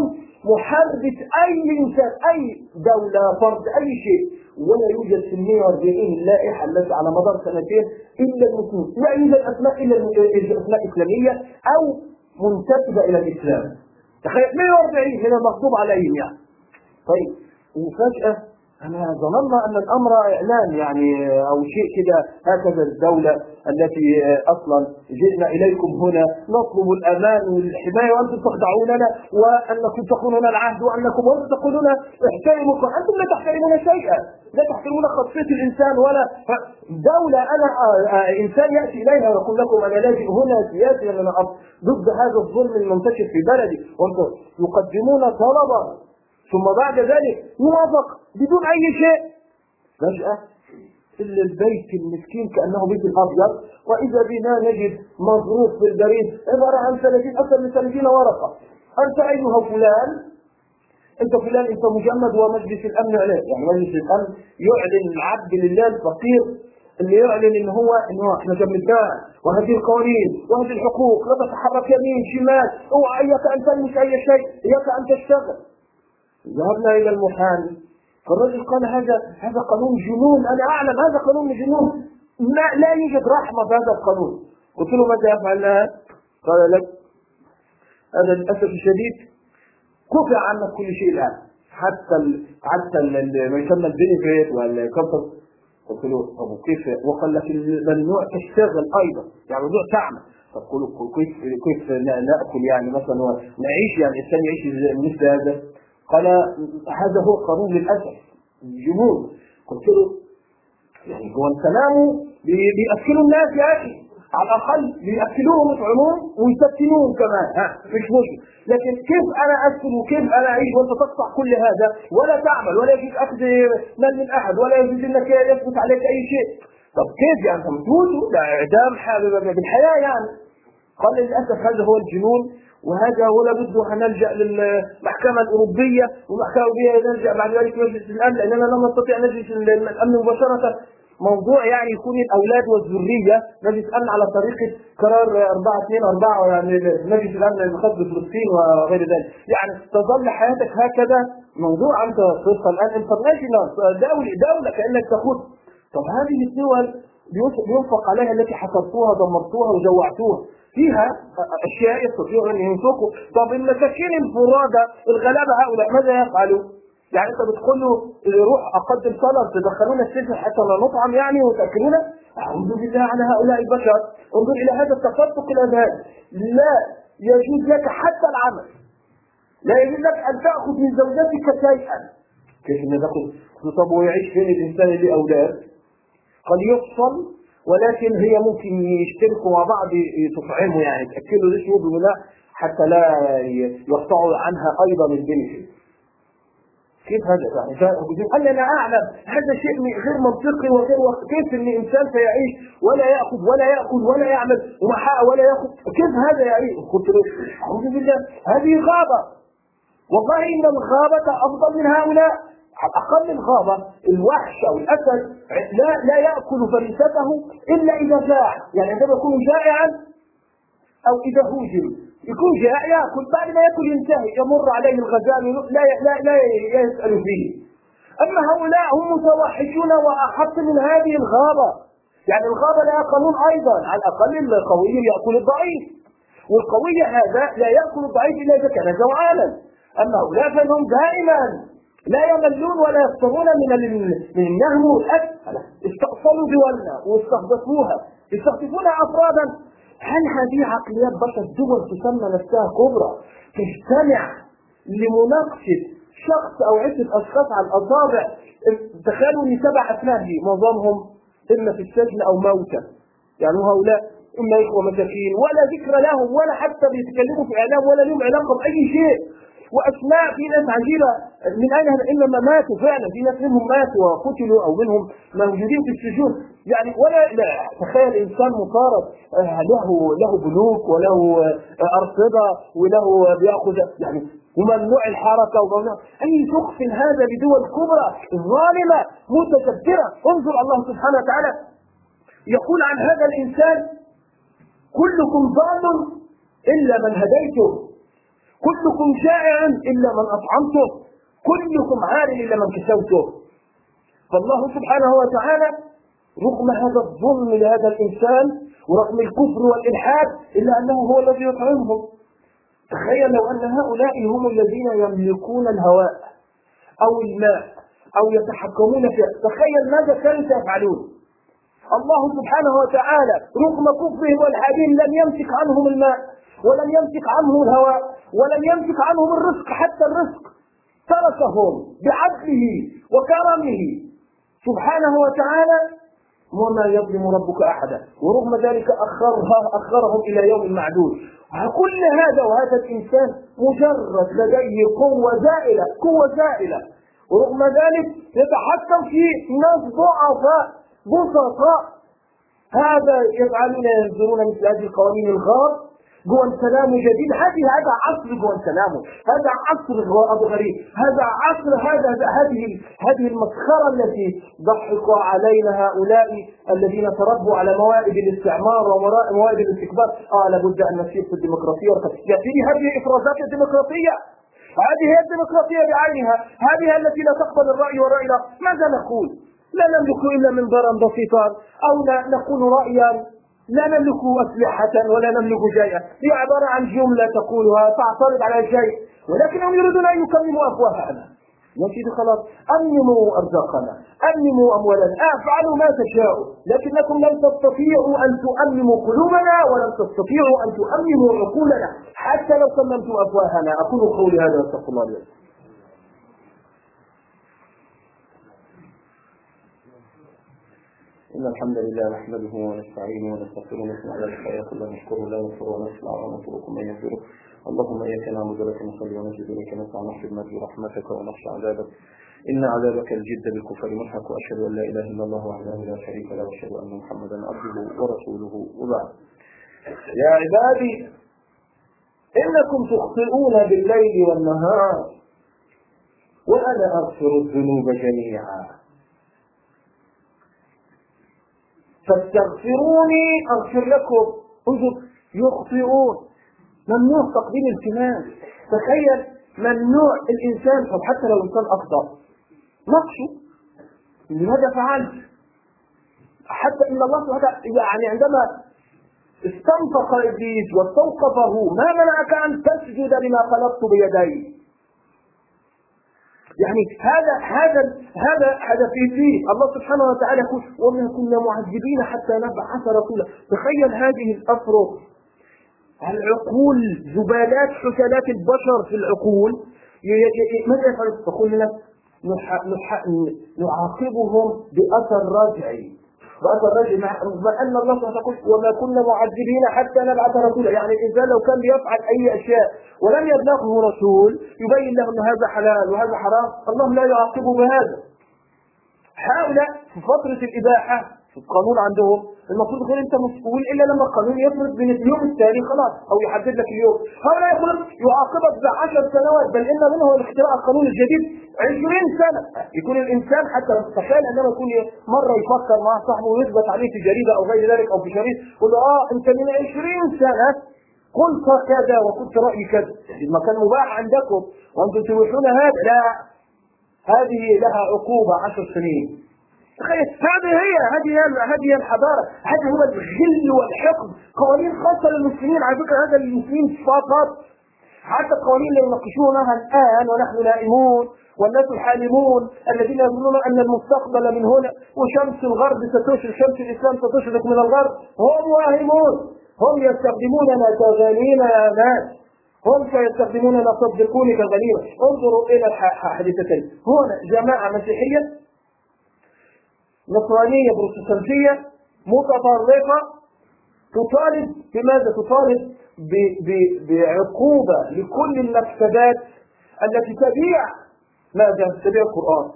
محربة أي إنسان أي دولة فرد أي شيء، ولا يوجد في مئة وأربعين اللائحة التي على مدار سنتين إلا المسلمين، لا يوجد أسماء إلا الأسماء الإسلامية أو منتسبة إلى الإسلام. تخيل مئة وأربعين من المغضوب عليهم يعني. طيب وفجأة أنا ظننا أن الأمر إعلان يعني أو شيء كده، هكذا الدولة التي أصلا جئنا إليكم هنا نطلب الأمان والحماية وأنتم تخدعوننا وأنكم تخونون العهد وأنكم وأنتم تقولون احترموا، أنتم لا تحترمون شيئا، لا تحترمون خصية الإنسان ولا دولة. أنا إنسان يأتي إليها ويقول لكم أنا لاجئ هنا سياسي أنا ضد هذا الظلم المنتشر في بلدي، وأنتم يقدمون طلبا ثم بعد ذلك يوافق بدون أي شيء. فجأة إلا البيت المسكين كأنه بيت الأبيض، وإذا بنا نجد مظروف بالبريد عبارة عن ثلاثين أكثر من ثلاثين ورقة. أنت أيها فلان، أنت فلان، أنت مجمد ومجلس الأمن عليه. يعني مجلس الأمن يعلن العبد لله الفقير اللي يعلن إن هو إنه إحنا جمدناه وهذه القوانين وهذه الحقوق، لا تتحرك يمين شمال، اوعى إياك أن تلمس أي شيء، إياك أن تشتغل. ذهبنا إلى المحامي فالرجل قال هذا هذا قانون جنون، أنا أعلم هذا قانون جنون، لا, لا يوجد رحمة في هذا القانون. قلت له ماذا يفعل الآن؟ قال لك هذا للأسف الشديد قطع عنك كل شيء الآن، حتى ال حتى ال ما يسمى البنفيت والكفر. قلت له طب كيف؟ وقال لك ممنوع تشتغل أيضا، يعني ممنوع تعمل. تقول كيف كيف نأكل يعني مثلا ونعيش، يعني الإنسان يعيش مثل هذا؟ قال هذا هو قانون للأسف، الجنود. قلت له يعني جوانتنامو بيأكلوا الناس يا أخي، على الأقل بيأكلوهم ويطعموهم ويسكنوهم كمان، ها مش مشكلة. لكن كيف أنا أسكن وكيف أنا أعيش وأنت تقطع كل هذا ولا تعمل ولا يجوز أخذ مال من أحد ولا يجوز أنك يثبت عليك أي شيء؟ طب كيف يعني أنت متموتوا؟ ده إعدام بالحياة يعني. قال للأسف هذا هو الجنون، وهذا هو لابد هنلجأ للمحكمة الأوروبية، والمحكمة الأوروبية نلجأ بعد ذلك مجلس الأمن، لأننا لم نستطيع أن نجلس الأمن مباشرة. موضوع يعني يكون الأولاد والذرية مجلس الأمن على طريقة قرار أربعة اثنين أربعة يعني مجلس الأمن الخاص بفلسطين وغير ذلك. يعني تظل حياتك هكذا. موضوع أنت تصل الآن انترناشونال دولة دولة كأنك تخوض. طب هذه الدول بينفق عليها التي حصرتوها دمرتوها وجوعتوها، فيها أشياء يستطيعون أن ينفقوا. طب المساكين الفرادى الغلابة هؤلاء ماذا يفعلوا؟ يعني أنت بتقول له روح أقدم طلب تدخلونا السجن حتى لا نطعم يعني وتأكلونا؟ أعوذ بالله على هؤلاء البشر. انظر إلى هذا التفتق الأذهان. لا يجوز لك حتى العمل، لا يجوز لك أن تأخذ من زوجتك شيئا. كيف نقول؟ طب ويعيش فين الإنسان اللي أولاد؟ قد يفصل، ولكن هي ممكن يشتركوا مع بعض تطعموا يعني تأكلوا يشربوا منها حتى لا يقطعوا عنها أيضا البنفيت. كيف هذا يعني؟ قال أنا أعلم هذا شيء غير منطقي وغير وقت. كيف إن إنسان سيعيش ولا يأخذ ولا يأكل ولا يعمل ومحاء ولا يأخذ؟ كيف هذا يعيش؟ قلت له أعوذ بالله هذه غابة، والله إن الغابة أفضل من هؤلاء. على الأقل الغابة الوحش أو الأسد لا لا يأكل فريسته إلا إذا جاع، يعني عندما يكون جائعا أو إذا هوجم يكون جائع يأكل، بعد ما يأكل ينتهي يمر عليه الغزال لا لا لا يسأل فيه. أما هؤلاء هم متوحشون وأحط من هذه الغابة. يعني الغابة لها قانون أيضا، على الأقل القوي يأكل الضعيف، والقوي هذا لا يأكل الضعيف إلا إذا كان جوعانا. أما هؤلاء فإنهم دائما لا يملون ولا يفطرون من من النهم والأكل. استأصلوا دولنا واستهدفوها، يستهدفون أفرادا. هل هذه عقليات بشر؟ دول تسمى نفسها كبرى تجتمع لمناقشة شخص أو عدة أشخاص على الأصابع. تخيلوا لي سبع أسماء دي معظمهم إما في السجن أو موتى، يعني هؤلاء إما إخوة مساكين ولا ذكر لهم ولا حتى بيتكلموا في إعلام ولا لهم علاقة بأي شيء. وأسماء في ناس عجيبة من أين إنما ماتوا فعلا، في ناس منهم ماتوا وقتلوا أو منهم موجودين في السجون. يعني ولا لا تخيل إنسان مطارد له له بنوك وله أرصدة وله بيأخذ يعني وممنوع الحركة وممنوع أي شخص هذا بدول كبرى ظالمة متجبرة. انظر الله سبحانه وتعالى يقول عن هذا الإنسان كلكم ضال إلا من هديته، كلكم جائع إلا من أطعمته، كلكم عار إلا من كسوته. فالله سبحانه وتعالى رغم هذا الظلم لهذا الإنسان ورغم الكفر والإلحاد إلا أنه هو الذي يطعمهم. تخيل لو أن هؤلاء هم الذين يملكون الهواء أو الماء أو يتحكمون فيه، تخيل ماذا كانوا يفعلون. الله سبحانه وتعالى رغم كفرهم والحادين لم يمسك عنهم الماء ولم يمسك عنهم الهواء ولم يمسك عنهم الرزق، حتى الرزق تركهم بعدله وكرمه سبحانه وتعالى. وما يظلم ربك أحدا، ورغم ذلك أخرها أخرهم إلى يوم معدود. كل هذا وهذا الإنسان مجرد لديه قوة زائلة قوة زائلة، ورغم ذلك يتحكم في ناس ضعفاء بسطاء. هذا يفعلون ينظرون مثل هذه القوانين الغار. جوانتنامو جديد، هذه هذا عصر جوانتنامو، هذا عصر أبو غريب، هذا عصر هذا هذه هذه المسخرة التي ضحكوا علينا هؤلاء الذين تربوا على موائد الاستعمار وموائد الاستكبار. آه لابد أن نسير في الديمقراطية. يأتي هذه إفرازات الديمقراطية، هذه هي الديمقراطية بعينها، هذه التي لا تقبل الرأي والرأي لا. ماذا نقول؟ لا نملك إلا منبرا بسيطا أو نقول رأيا، لا نملك أسلحة ولا نملك شيئا. هي عبارة عن جملة تقولها تعترض على شيء، ولكنهم يريدون أن يكمموا أفواهنا. يا سيدي خلاص أمنوا أرزاقنا، أمنوا أموالنا، افعلوا ما تشاءوا، لكنكم لن تستطيعوا أن تؤمنوا قلوبنا ولن تستطيعوا أن تؤمنوا عقولنا حتى لو كممتم أفواهنا. أقول قولي هذا واستغفر الله لي. إن الحمد لله نحمده ونستعينه ونستغفره ونثني على الخير كله نشكره لا نكفره ونسأل ونتركه من يغفره. اللهم إياك نعبد ولك نصلي ونسجد إليك نسعى نحفظ نرجو رحمتك ونخشى عذابك إن عذابك الجد بالكفر محق. وأشهد أن لا إله إلا الله وحده لا شريك له وأشهد أن محمدا عبده ورسوله. وبعد، يا عبادي إنكم تخطئون بالليل والنهار وأنا أغفر الذنوب جميعا فاستغفروني أغفر لكم. انظر، يخطئون، ممنوع تقديم التماس. تخيل، ممنوع الإنسان، طب حتى لو الإنسان أخطأ نقشه لماذا فعلت؟ حتى إن الله سبحانه وتعالى يعني عندما استنطق إبليس واستوقفه ما منعك أن تسجد لما خلقت بيدي؟ يعني هذا هذا هذا هذا في إبليس. الله سبحانه وتعالى يقول وما كنا معذبين حتى نبعث رسولا. تخيل هذه الأفرق، العقول، زبالات حسنات البشر في العقول، ماذا يفعل؟ يقول لنا نعاقبهم بأثر رجعي، بأثر رجعي، مع أن الله سبحانه يقول وما كنا معذبين حتى نبعث رسولا. يعني الإنسان لو كان بيفعل أي أشياء ولم يبلغه رسول يبين له أن هذا حلال وهذا حرام، الله لا يعاقبه بهذا. هؤلاء في فترة الإباحة في القانون عندهم المفروض غير انت مسؤول الا لما القانون يفرض من اليوم التالي خلاص او يحدد لك اليوم. هؤلاء يقولون يعاقبك بعشر سنوات، بل ان منه الاختراع القانون الجديد عشرين سنة. يكون الانسان حتى تخيل انما يكون مرة يفكر مع صاحبه ويثبت عليه في جريدة او غير ذلك او في شريط يقول له اه انت من عشرين سنة قلت كذا وكنت رأيي كذا، ما كان مباح عندكم وانتم تروحون هذا، لا، هذه لها عقوبة عشر سنين. تخيل، هذه هي هذه هي هذه الحضارة، هذا هو الغل والحقد. قوانين خاصة للمسلمين، على فكرة هذا للمسلمين فقط. حتى القوانين اللي يناقشونها الآن ونحن نائمون والناس الحالمون الذين يظنون أن المستقبل من هنا وشمس الغرب ستشرق، شمس الإسلام ستشرق من الغرب، هم واهمون، هم يستخدموننا كغنيمة يا ناس، هم سيستخدموننا صدقوني كغنيمة. انظروا إلى الحادثتين، هنا جماعة مسيحية نصرانية بروتستانتية متطرفة تطالب بماذا؟ تطالب بعقوبة لكل المكتبات التي تبيع ماذا؟ تبيع القرآن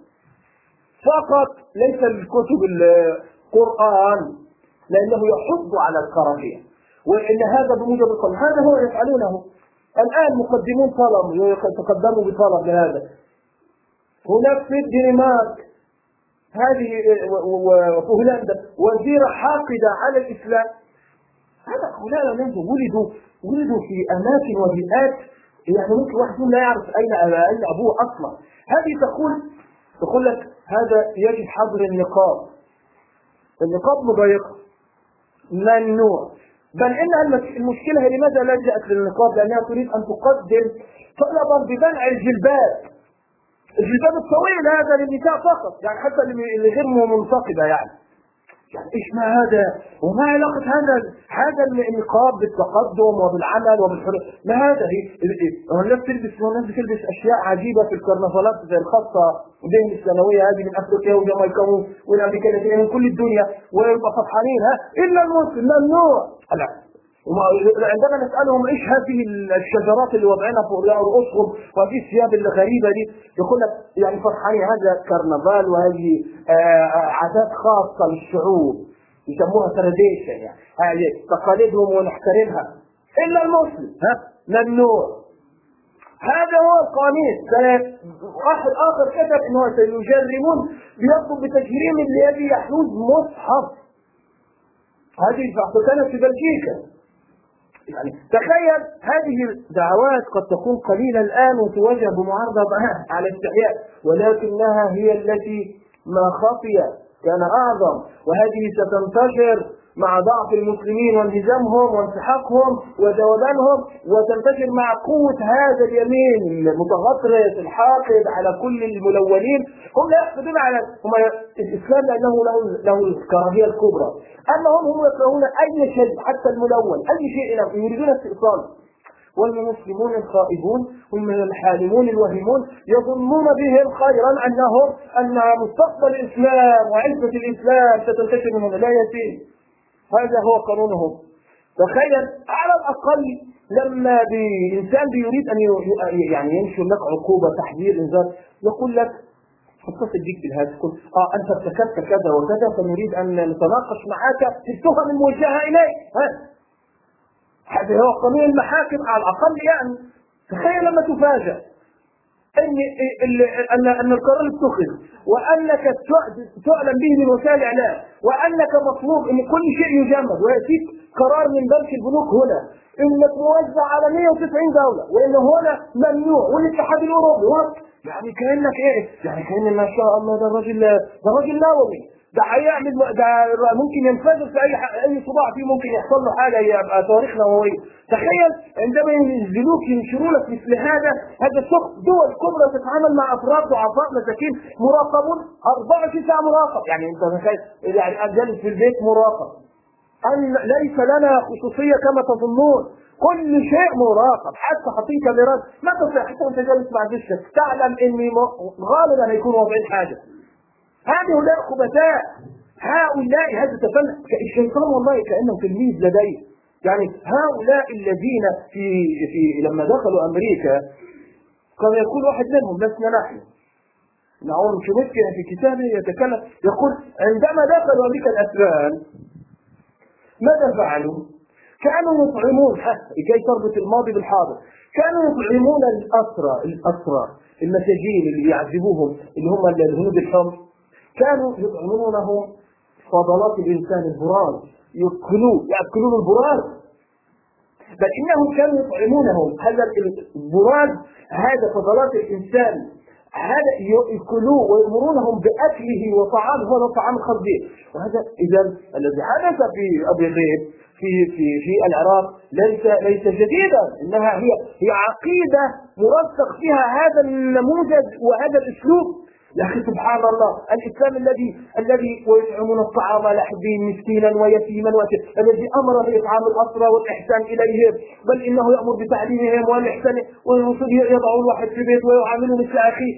فقط، ليس الكتب القرآن، لأنه يحض على الكراهية وإن هذا بموجب القانون. هذا هو يفعلونه الآن. مقدمون طلب يتقدموا بطلب لهذا. هناك في الدنمارك هذه وهولندا وزيرة حاقدة على الإسلام. هذا هؤلاء ولدوا ولدوا في أماكن وبيئات يعني ممكن واحد لا يعرف أين أين أبوه أصلا. هذه تقول تقول لك هذا يجب حظر النقاب، النقاب مضايقة ممنوع، بل إن المشكلة هي لماذا لجأت للنقاب؟ لأنها تريد أن تقدم طلبا بمنع الجلباب، الجلباب الطويل هذا للنساء فقط، يعني حتى اللي غير منتقبة. يعني يعني ايش ما هذا؟ وما علاقة هذا هذا النقاب بالتقدم وبالعمل وبالحرية؟ ما هذا؟ هي الناس تلبس الناس بتلبس اشياء عجيبة في الكرنفالات زي الخاصة بين السنوية هذه من افريقيا وجامايكا والامريكا اللاتينية من كل الدنيا ويبقى فرحانين. ها الا المسلم ممنوع. لا، عندما نسألهم ايش هذه الشجرات اللي وضعنا فوق رؤوسهم وهذه الثياب الغريبة دي، يقول لك يعني فرحانين، هذا كرنفال وهذه عادات خاصة للشعوب يسموها تراديشن، يعني هذه تقاليدهم ونحترمها. الا المسلم ها ممنوع. هذا هو القانون. واحد اخر كتب انه سيجرمون بيطلب بتجريم الذي يحوز مصحف. هذه كانت في بلجيكا. يعني تخيل، هذه الدعوات قد تكون قليلة الآن وتواجه بمعارضة على استحياء، ولكنها هي التي ما خفي كان أعظم، وهذه ستنتشر مع ضعف المسلمين وانهزامهم وانسحاقهم وذوبانهم، وتنتشر مع قوة هذا اليمين المتغطرس الحاقد على كل الملونين. هم لا يحقدون على هم الإسلام لأنه له له الكراهية الكبرى، أما هم هم يكرهون أي شيء حتى الملون، أي شيء يريدون استئصاله. والمسلمون الخائبون والحالمون الوهمون يظنون بهم خيرا أنهم أن مستقبل الإسلام وعزة الإسلام ستنتشر من لا يتم. هذا هو قانونهم. تخيل على الأقل لما بإنسان بيريد أن يعني ينشر لك عقوبة تحذير إنذار يقول لك اتصل بيك بالهاتف اه انت ارتكبت كذا وكذا فنريد ان نتناقش معك في التهم الموجهه اليك. هذا هو قانون المحاكم على الاقل. يعني تخيل لما تفاجأ ان ان ان القرار اتخذ وانك تعلن به من وسائل الاعلام وانك مطلوب ان كل شيء يجمد وياتيك قرار من بنك البنوك هنا انك موزع على مئة وتسعين دوله وان هنا ممنوع والاتحاد الاوروبي. يعني كانك ايه؟ يعني كان ما شاء الله ده الراجل ده راجل نووي ده هيعمل ده ممكن ينفجر في اي اي صباع فيه ممكن يحصل له حاجه يبقى صواريخ نوويه. تخيل عندما ينزلوك ينشروا لك مثل هذا هذا الشخص. دول كبرى تتعامل مع افراد ضعفاء مساكين مراقبون أربعة وعشرين ساعه مراقب. يعني انت تخيل يعني جالس في البيت مراقب. أن ليس لنا خصوصيه كما تظنون. كل شيء مراقب حتى حاطين كاميرات ما تستطيع حتى وانت جالس مع دشك تعلم اني غالبا هيكونوا واضعين حاجه. هؤلاء خبثاء هؤلاء هذا تفنن الشيطان والله كانه تلميذ لديه. يعني هؤلاء الذين في في لما دخلوا امريكا كان يقول واحد منهم لسنا نحن نعم شمسكي في كتابه يتكلم يقول عندما دخلوا امريكا الاسبان ماذا فعلوا؟ كانوا يطعمون كي تربط الماضي بالحاضر كانوا يطعمون الاسرى الاسرى المساجين اللي يعذبوهم اللي هم الهنود الحمر كانوا يطعمونهم فضلات الانسان البراز ياكلون ياكلون البراز بل انهم كانوا يطعمونهم هذا البراز هذا فضلات الانسان هذا يأكلوه ويأمرونهم بأكله وطعامه هو طعام الخنزير. وهذا إذا الذي حدث في أبي غيب في في في العراق ليس ليس جديدا انها هي هي عقيده مرسخ فيها هذا النموذج وهذا الاسلوب. يا اخي سبحان الله الاسلام الذي الذي ويطعمون الطعام على حبه مسكينا ويتيما الذي امر باطعام الاسرى والاحسان اليهم بل انه يامر بتعليمهم والاحسان ويوصل يضعون واحد في بيت ويعامله مثل اخيه.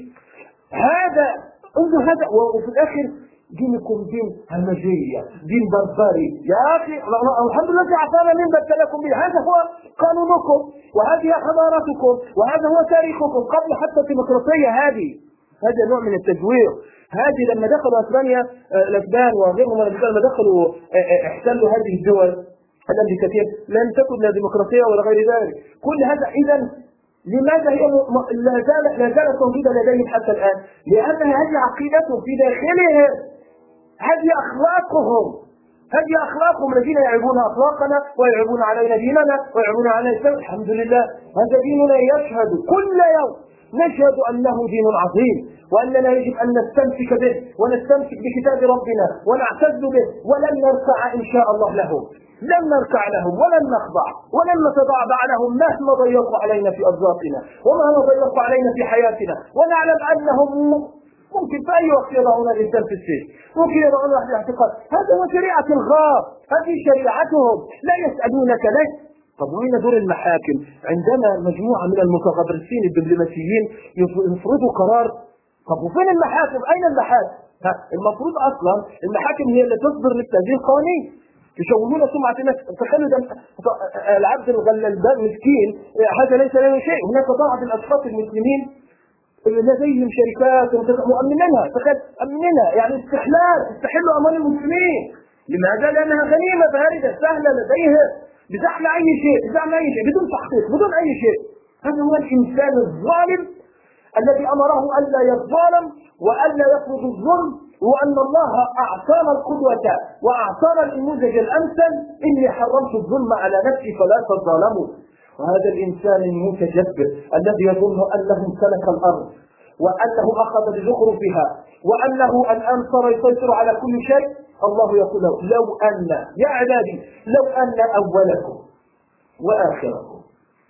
هذا انظر هذا وفي الاخر دينكم دين همجية دين بربري. يا أخي الحمد لله عطانا من بدلكم به. هذا هو قانونكم وهذه حضارتكم وهذا هو تاريخكم قبل حتى الديمقراطية. هذه هذا نوع من التزوير. هذه لما دخلوا اسبانيا الاسبان وغيرهم لما دخلوا احتلوا هذه الدول الامريكيه لم تكن لا ديمقراطيه ولا غير ذلك. كل هذا اذا لماذا هي لا زالت لا زالت موجوده لديهم حتى الان؟ لان هذه عقيدتهم في داخلهم هذه اخلاقهم هذه اخلاقهم الذين يعيبون اخلاقنا ويعيبون علينا ديننا ويعيبون علينا الاسلام. الحمد لله هذا ديننا يشهد كل يوم نشهد انه دين عظيم واننا يجب ان نستمسك به ونستمسك بكتاب ربنا ونعتز به ولن نركع ان شاء الله لهم. لن نركع لهم ولن نخضع ولن نتضاعف لهم مهما ضيقوا علينا في ارزاقنا ومهما ضيقوا علينا في حياتنا ونعلم انهم ممكن في اي وقت يضعون الانسان في السجن ممكن يضعون واحد الاعتقال. هذا هو شريعه الغاب هذه شريعتهم لا يسالونك ليه. طب وين دور المحاكم عندما مجموعه من المتغطرسين الدبلوماسيين يفرضوا قرار؟ طب وفين المحاكم؟ اين المحاكم؟ المفروض اصلا المحاكم هي اللي تصدر للتنزيل القانوني. يشوهون سمعة الناس. تخيلوا العبد الغلبان مسكين هذا ليس له شيء. هناك بعض الاشخاص المسلمين لديهم شركات مؤمنينها تخيل امنينها يعني استحلال استحلوا اموال المسلمين. لماذا؟ لانها غنيمه بارده سهله لديهم بزعم اي شيء بزعم اي شيء بدون تحقيق بدون اي شيء. هذا هو الانسان الظالم الذي امره الا يظالم والا يفرض الظلم وان الله اعطانا القدوه واعطانا النموذج الامثل. اني حرمت الظلم على نفسي فلا تظالموا. وهذا الانسان المتجبر الذي يظن انه سلك الارض وانه اخذ بزخرفها وانه الان صار يسيطر على كل شيء. الله يقول له لو ان يا عبادي لو ان اولكم واخركم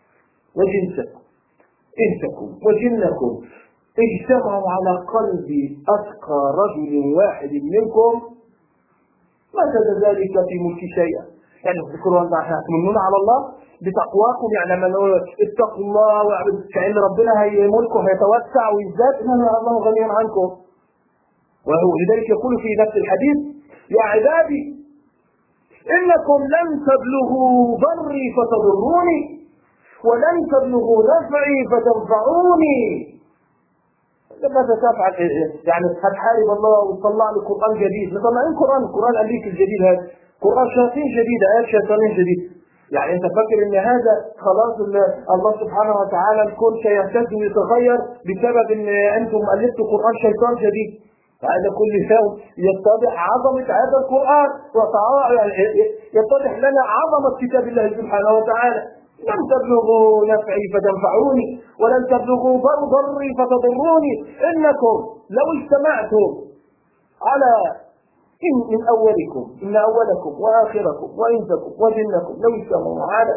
وجنسكم انسكم وجنكم اجتمعوا على قلب اتقى رجل واحد منكم ما زاد ذلك في ملك شيئا. يعني تذكروا ان احنا تمنون على الله بتقواكم، يعني من اتقوا الله كأن ربنا هي ملكه هيتوسع ويزداد، إنما الله غني عنكم. ولذلك يقول في نفس الحديث: يا عبادي إنكم لن تبلغوا ضري فتضروني ولن تبلغوا نفعي فتنفعوني. ماذا تفعل؟ يعني هتحارب الله وتطلع لي قرآن جديد، مطلعين قرآن القرآن الأمريكي الجديد، هذا قرآن شياطين جديدة، آيات شيطانين جديد. يعني أنت فاكر إن هذا خلاص الله سبحانه وتعالى الكون سيهتز ويتغير بسبب إن أنتم ألفتوا قرآن شيطان جديد؟ هذا كل يوم يتضح عظمة هذا القرآن، يتضح لنا عظمة كتاب الله سبحانه وتعالى. لن تبلغوا نفعي فتنفعوني ولن تبلغوا ضري فتضروني. إنكم لو اجتمعتم على إن من أولكم إن أولكم وآخركم وإنسكم وجنكم لو اجتمعوا على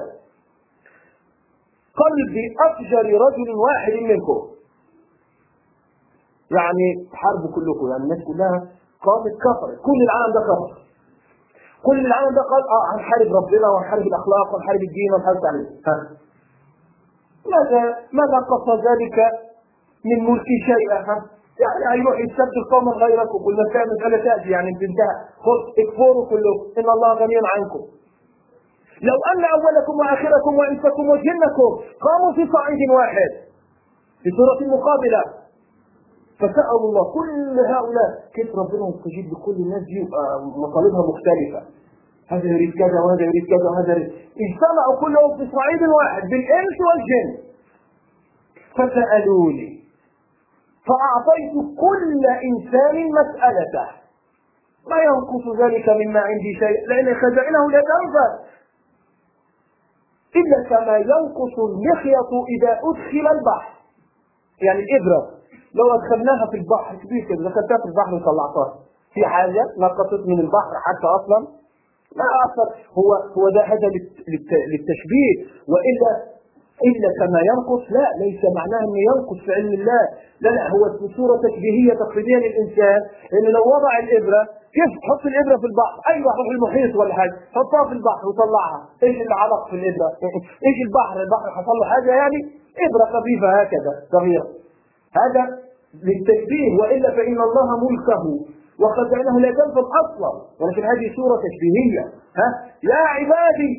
قلب أفجر رجل واحد منكم، يعني حرب كلكم، يعني الناس كلها قامت كفر، كل العالم ده كفر، كل العالم ده قال اه هنحارب ربنا وهنحارب الاخلاق وهنحارب الدين وهنحارب التعليم. ماذا ماذا قصد ذلك من ملك شيئا؟ يعني هيروح يستبدل قوما غيركم والمسائل مسألة تأتي يعني بانتهى، خذ اكفروا كلكم إن الله غني عنكم. لو أن أولكم وآخركم وإنسكم وجنكم قاموا في صعيد واحد في سورة مقابلة فسألوا الله كل هؤلاء، كيف ربنا يستجيب لكل الناس دي مطالبها مختلفة، هذا يريد كذا وهذا يريد كذا وهذا يريد، اجتمعوا كلهم في صعيد واحد بالإنس والجن فسألوني فأعطيت كل إنسان مسألته ما ينقص ذلك مما عندي شيء لأن خزائنه لا تنفذ إلا كما ينقص المخيط إذا أدخل البحر. يعني الإبرة لو أدخلناها في البحر كبير كده دخلتها في البحر وطلعتها في حاجة نقصت من البحر حتى أصلا لا أثر. هو هو ده هذا للتشبيه، وإلا إلا كما ينقص لا ليس معناه أنه ينقص في علم الله، لا لا هو صورة تشبيهية تقليدية للإنسان. إن لو وضع الإبرة كيف تحط الإبرة في البحر؟ أيوة روح المحيط ولا حاجة حطها في البحر وطلعها، إيش اللي علق في الإبرة؟ إيش البحر؟ البحر حصل له حاجة يعني؟ إبرة خفيفة هكذا صغيرة. هذا للتشبيه، وإلا فإن الله ملكه وخزائنه لا تنفذ أصلا، ولكن هذه صورة تشبيهية. ها يا عبادي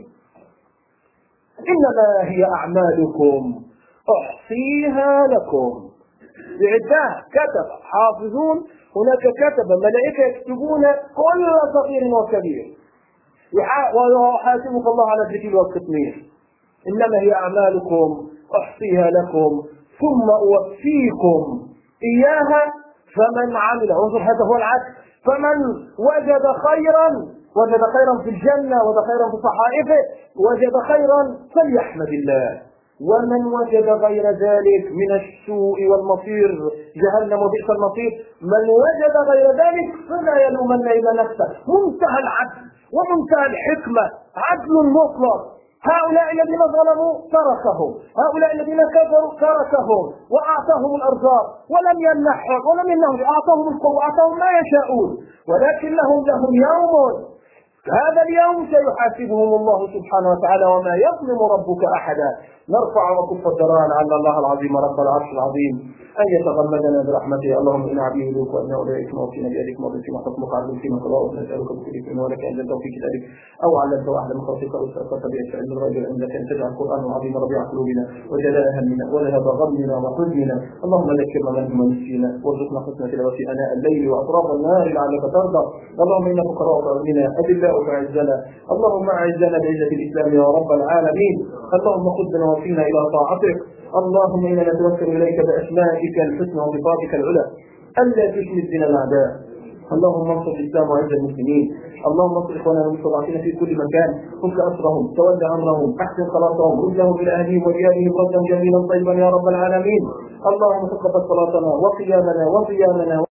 إنما هي أعمالكم أحصيها لكم. بعدها كتب حافظون، هناك كتب ملائكة يكتبون كل صغير وكبير ويحاسبك الله على الذكر والتطمير. إنما هي أعمالكم أحصيها لكم ثم أوفيكم إياها فمن عمل، انظر هذا هو العدل، فمن وجد خيرا وجد خيرا في الجنة وجد خيرا في صحائفه وجد خيرا فليحمد الله، ومن وجد غير ذلك من السوء والمصير جهنم وبئس المصير، من وجد غير ذلك فلا يلومن إلا نفسه. منتهى العدل ومنتهى الحكمة، عدل مطلق. هؤلاء الذين ظلموا تركهم، هؤلاء الذين كفروا تركهم وأعطاهم الأرزاق ولم يمنحهم ولم يمنحهم، أعطاهم القوة أعطاهم ما يشاءون، ولكنهم لهم يوم هذا اليوم سيحاسبهم الله سبحانه وتعالى وما يظلم ربك أحدا. نرفع وكف الضرار على الله العظيم رب العرش العظيم أن يتغمدنا برحمته. اللهم إنا عبيدك وإنا أولئك موصينا بيدك موضوع فيما حكمك عدل فيما قضاء نسألك بكل اسم ولك أنزلته في كتابك أو علمته أحد من خلقك أو استأثرت به في علم الغيب عندك أن تجعل القرآن العظيم ربيع قلوبنا وجلاء همنا وذهب غمنا وحزننا. اللهم ذكرنا من هم نسينا وارزقنا حسن تلاوته آناء الليل وأطراف النهار لعلك ترضى. اللهم إنا فقراء غنى أذلاؤك أعزنا، اللهم أعزنا بعزة الإسلام يا رب العالمين. اللهم خذنا وفينا إلى طاعتك. اللهم إنا نتوسل إليك بأسمائك الحسنى وصفاتك العلى ألا تشمت بنا الأعداء. اللهم انصر الإسلام وعز المسلمين. اللهم انصر إخواننا المستضعفين في كل مكان، فك أسرهم، تولى أمرهم، أحسن خلاصهم، ردهم إلى أهلهم وديارهم ردا جميلا طيبا يا رب العالمين. اللهم تقبل صلاتنا وقيامنا وصيامنا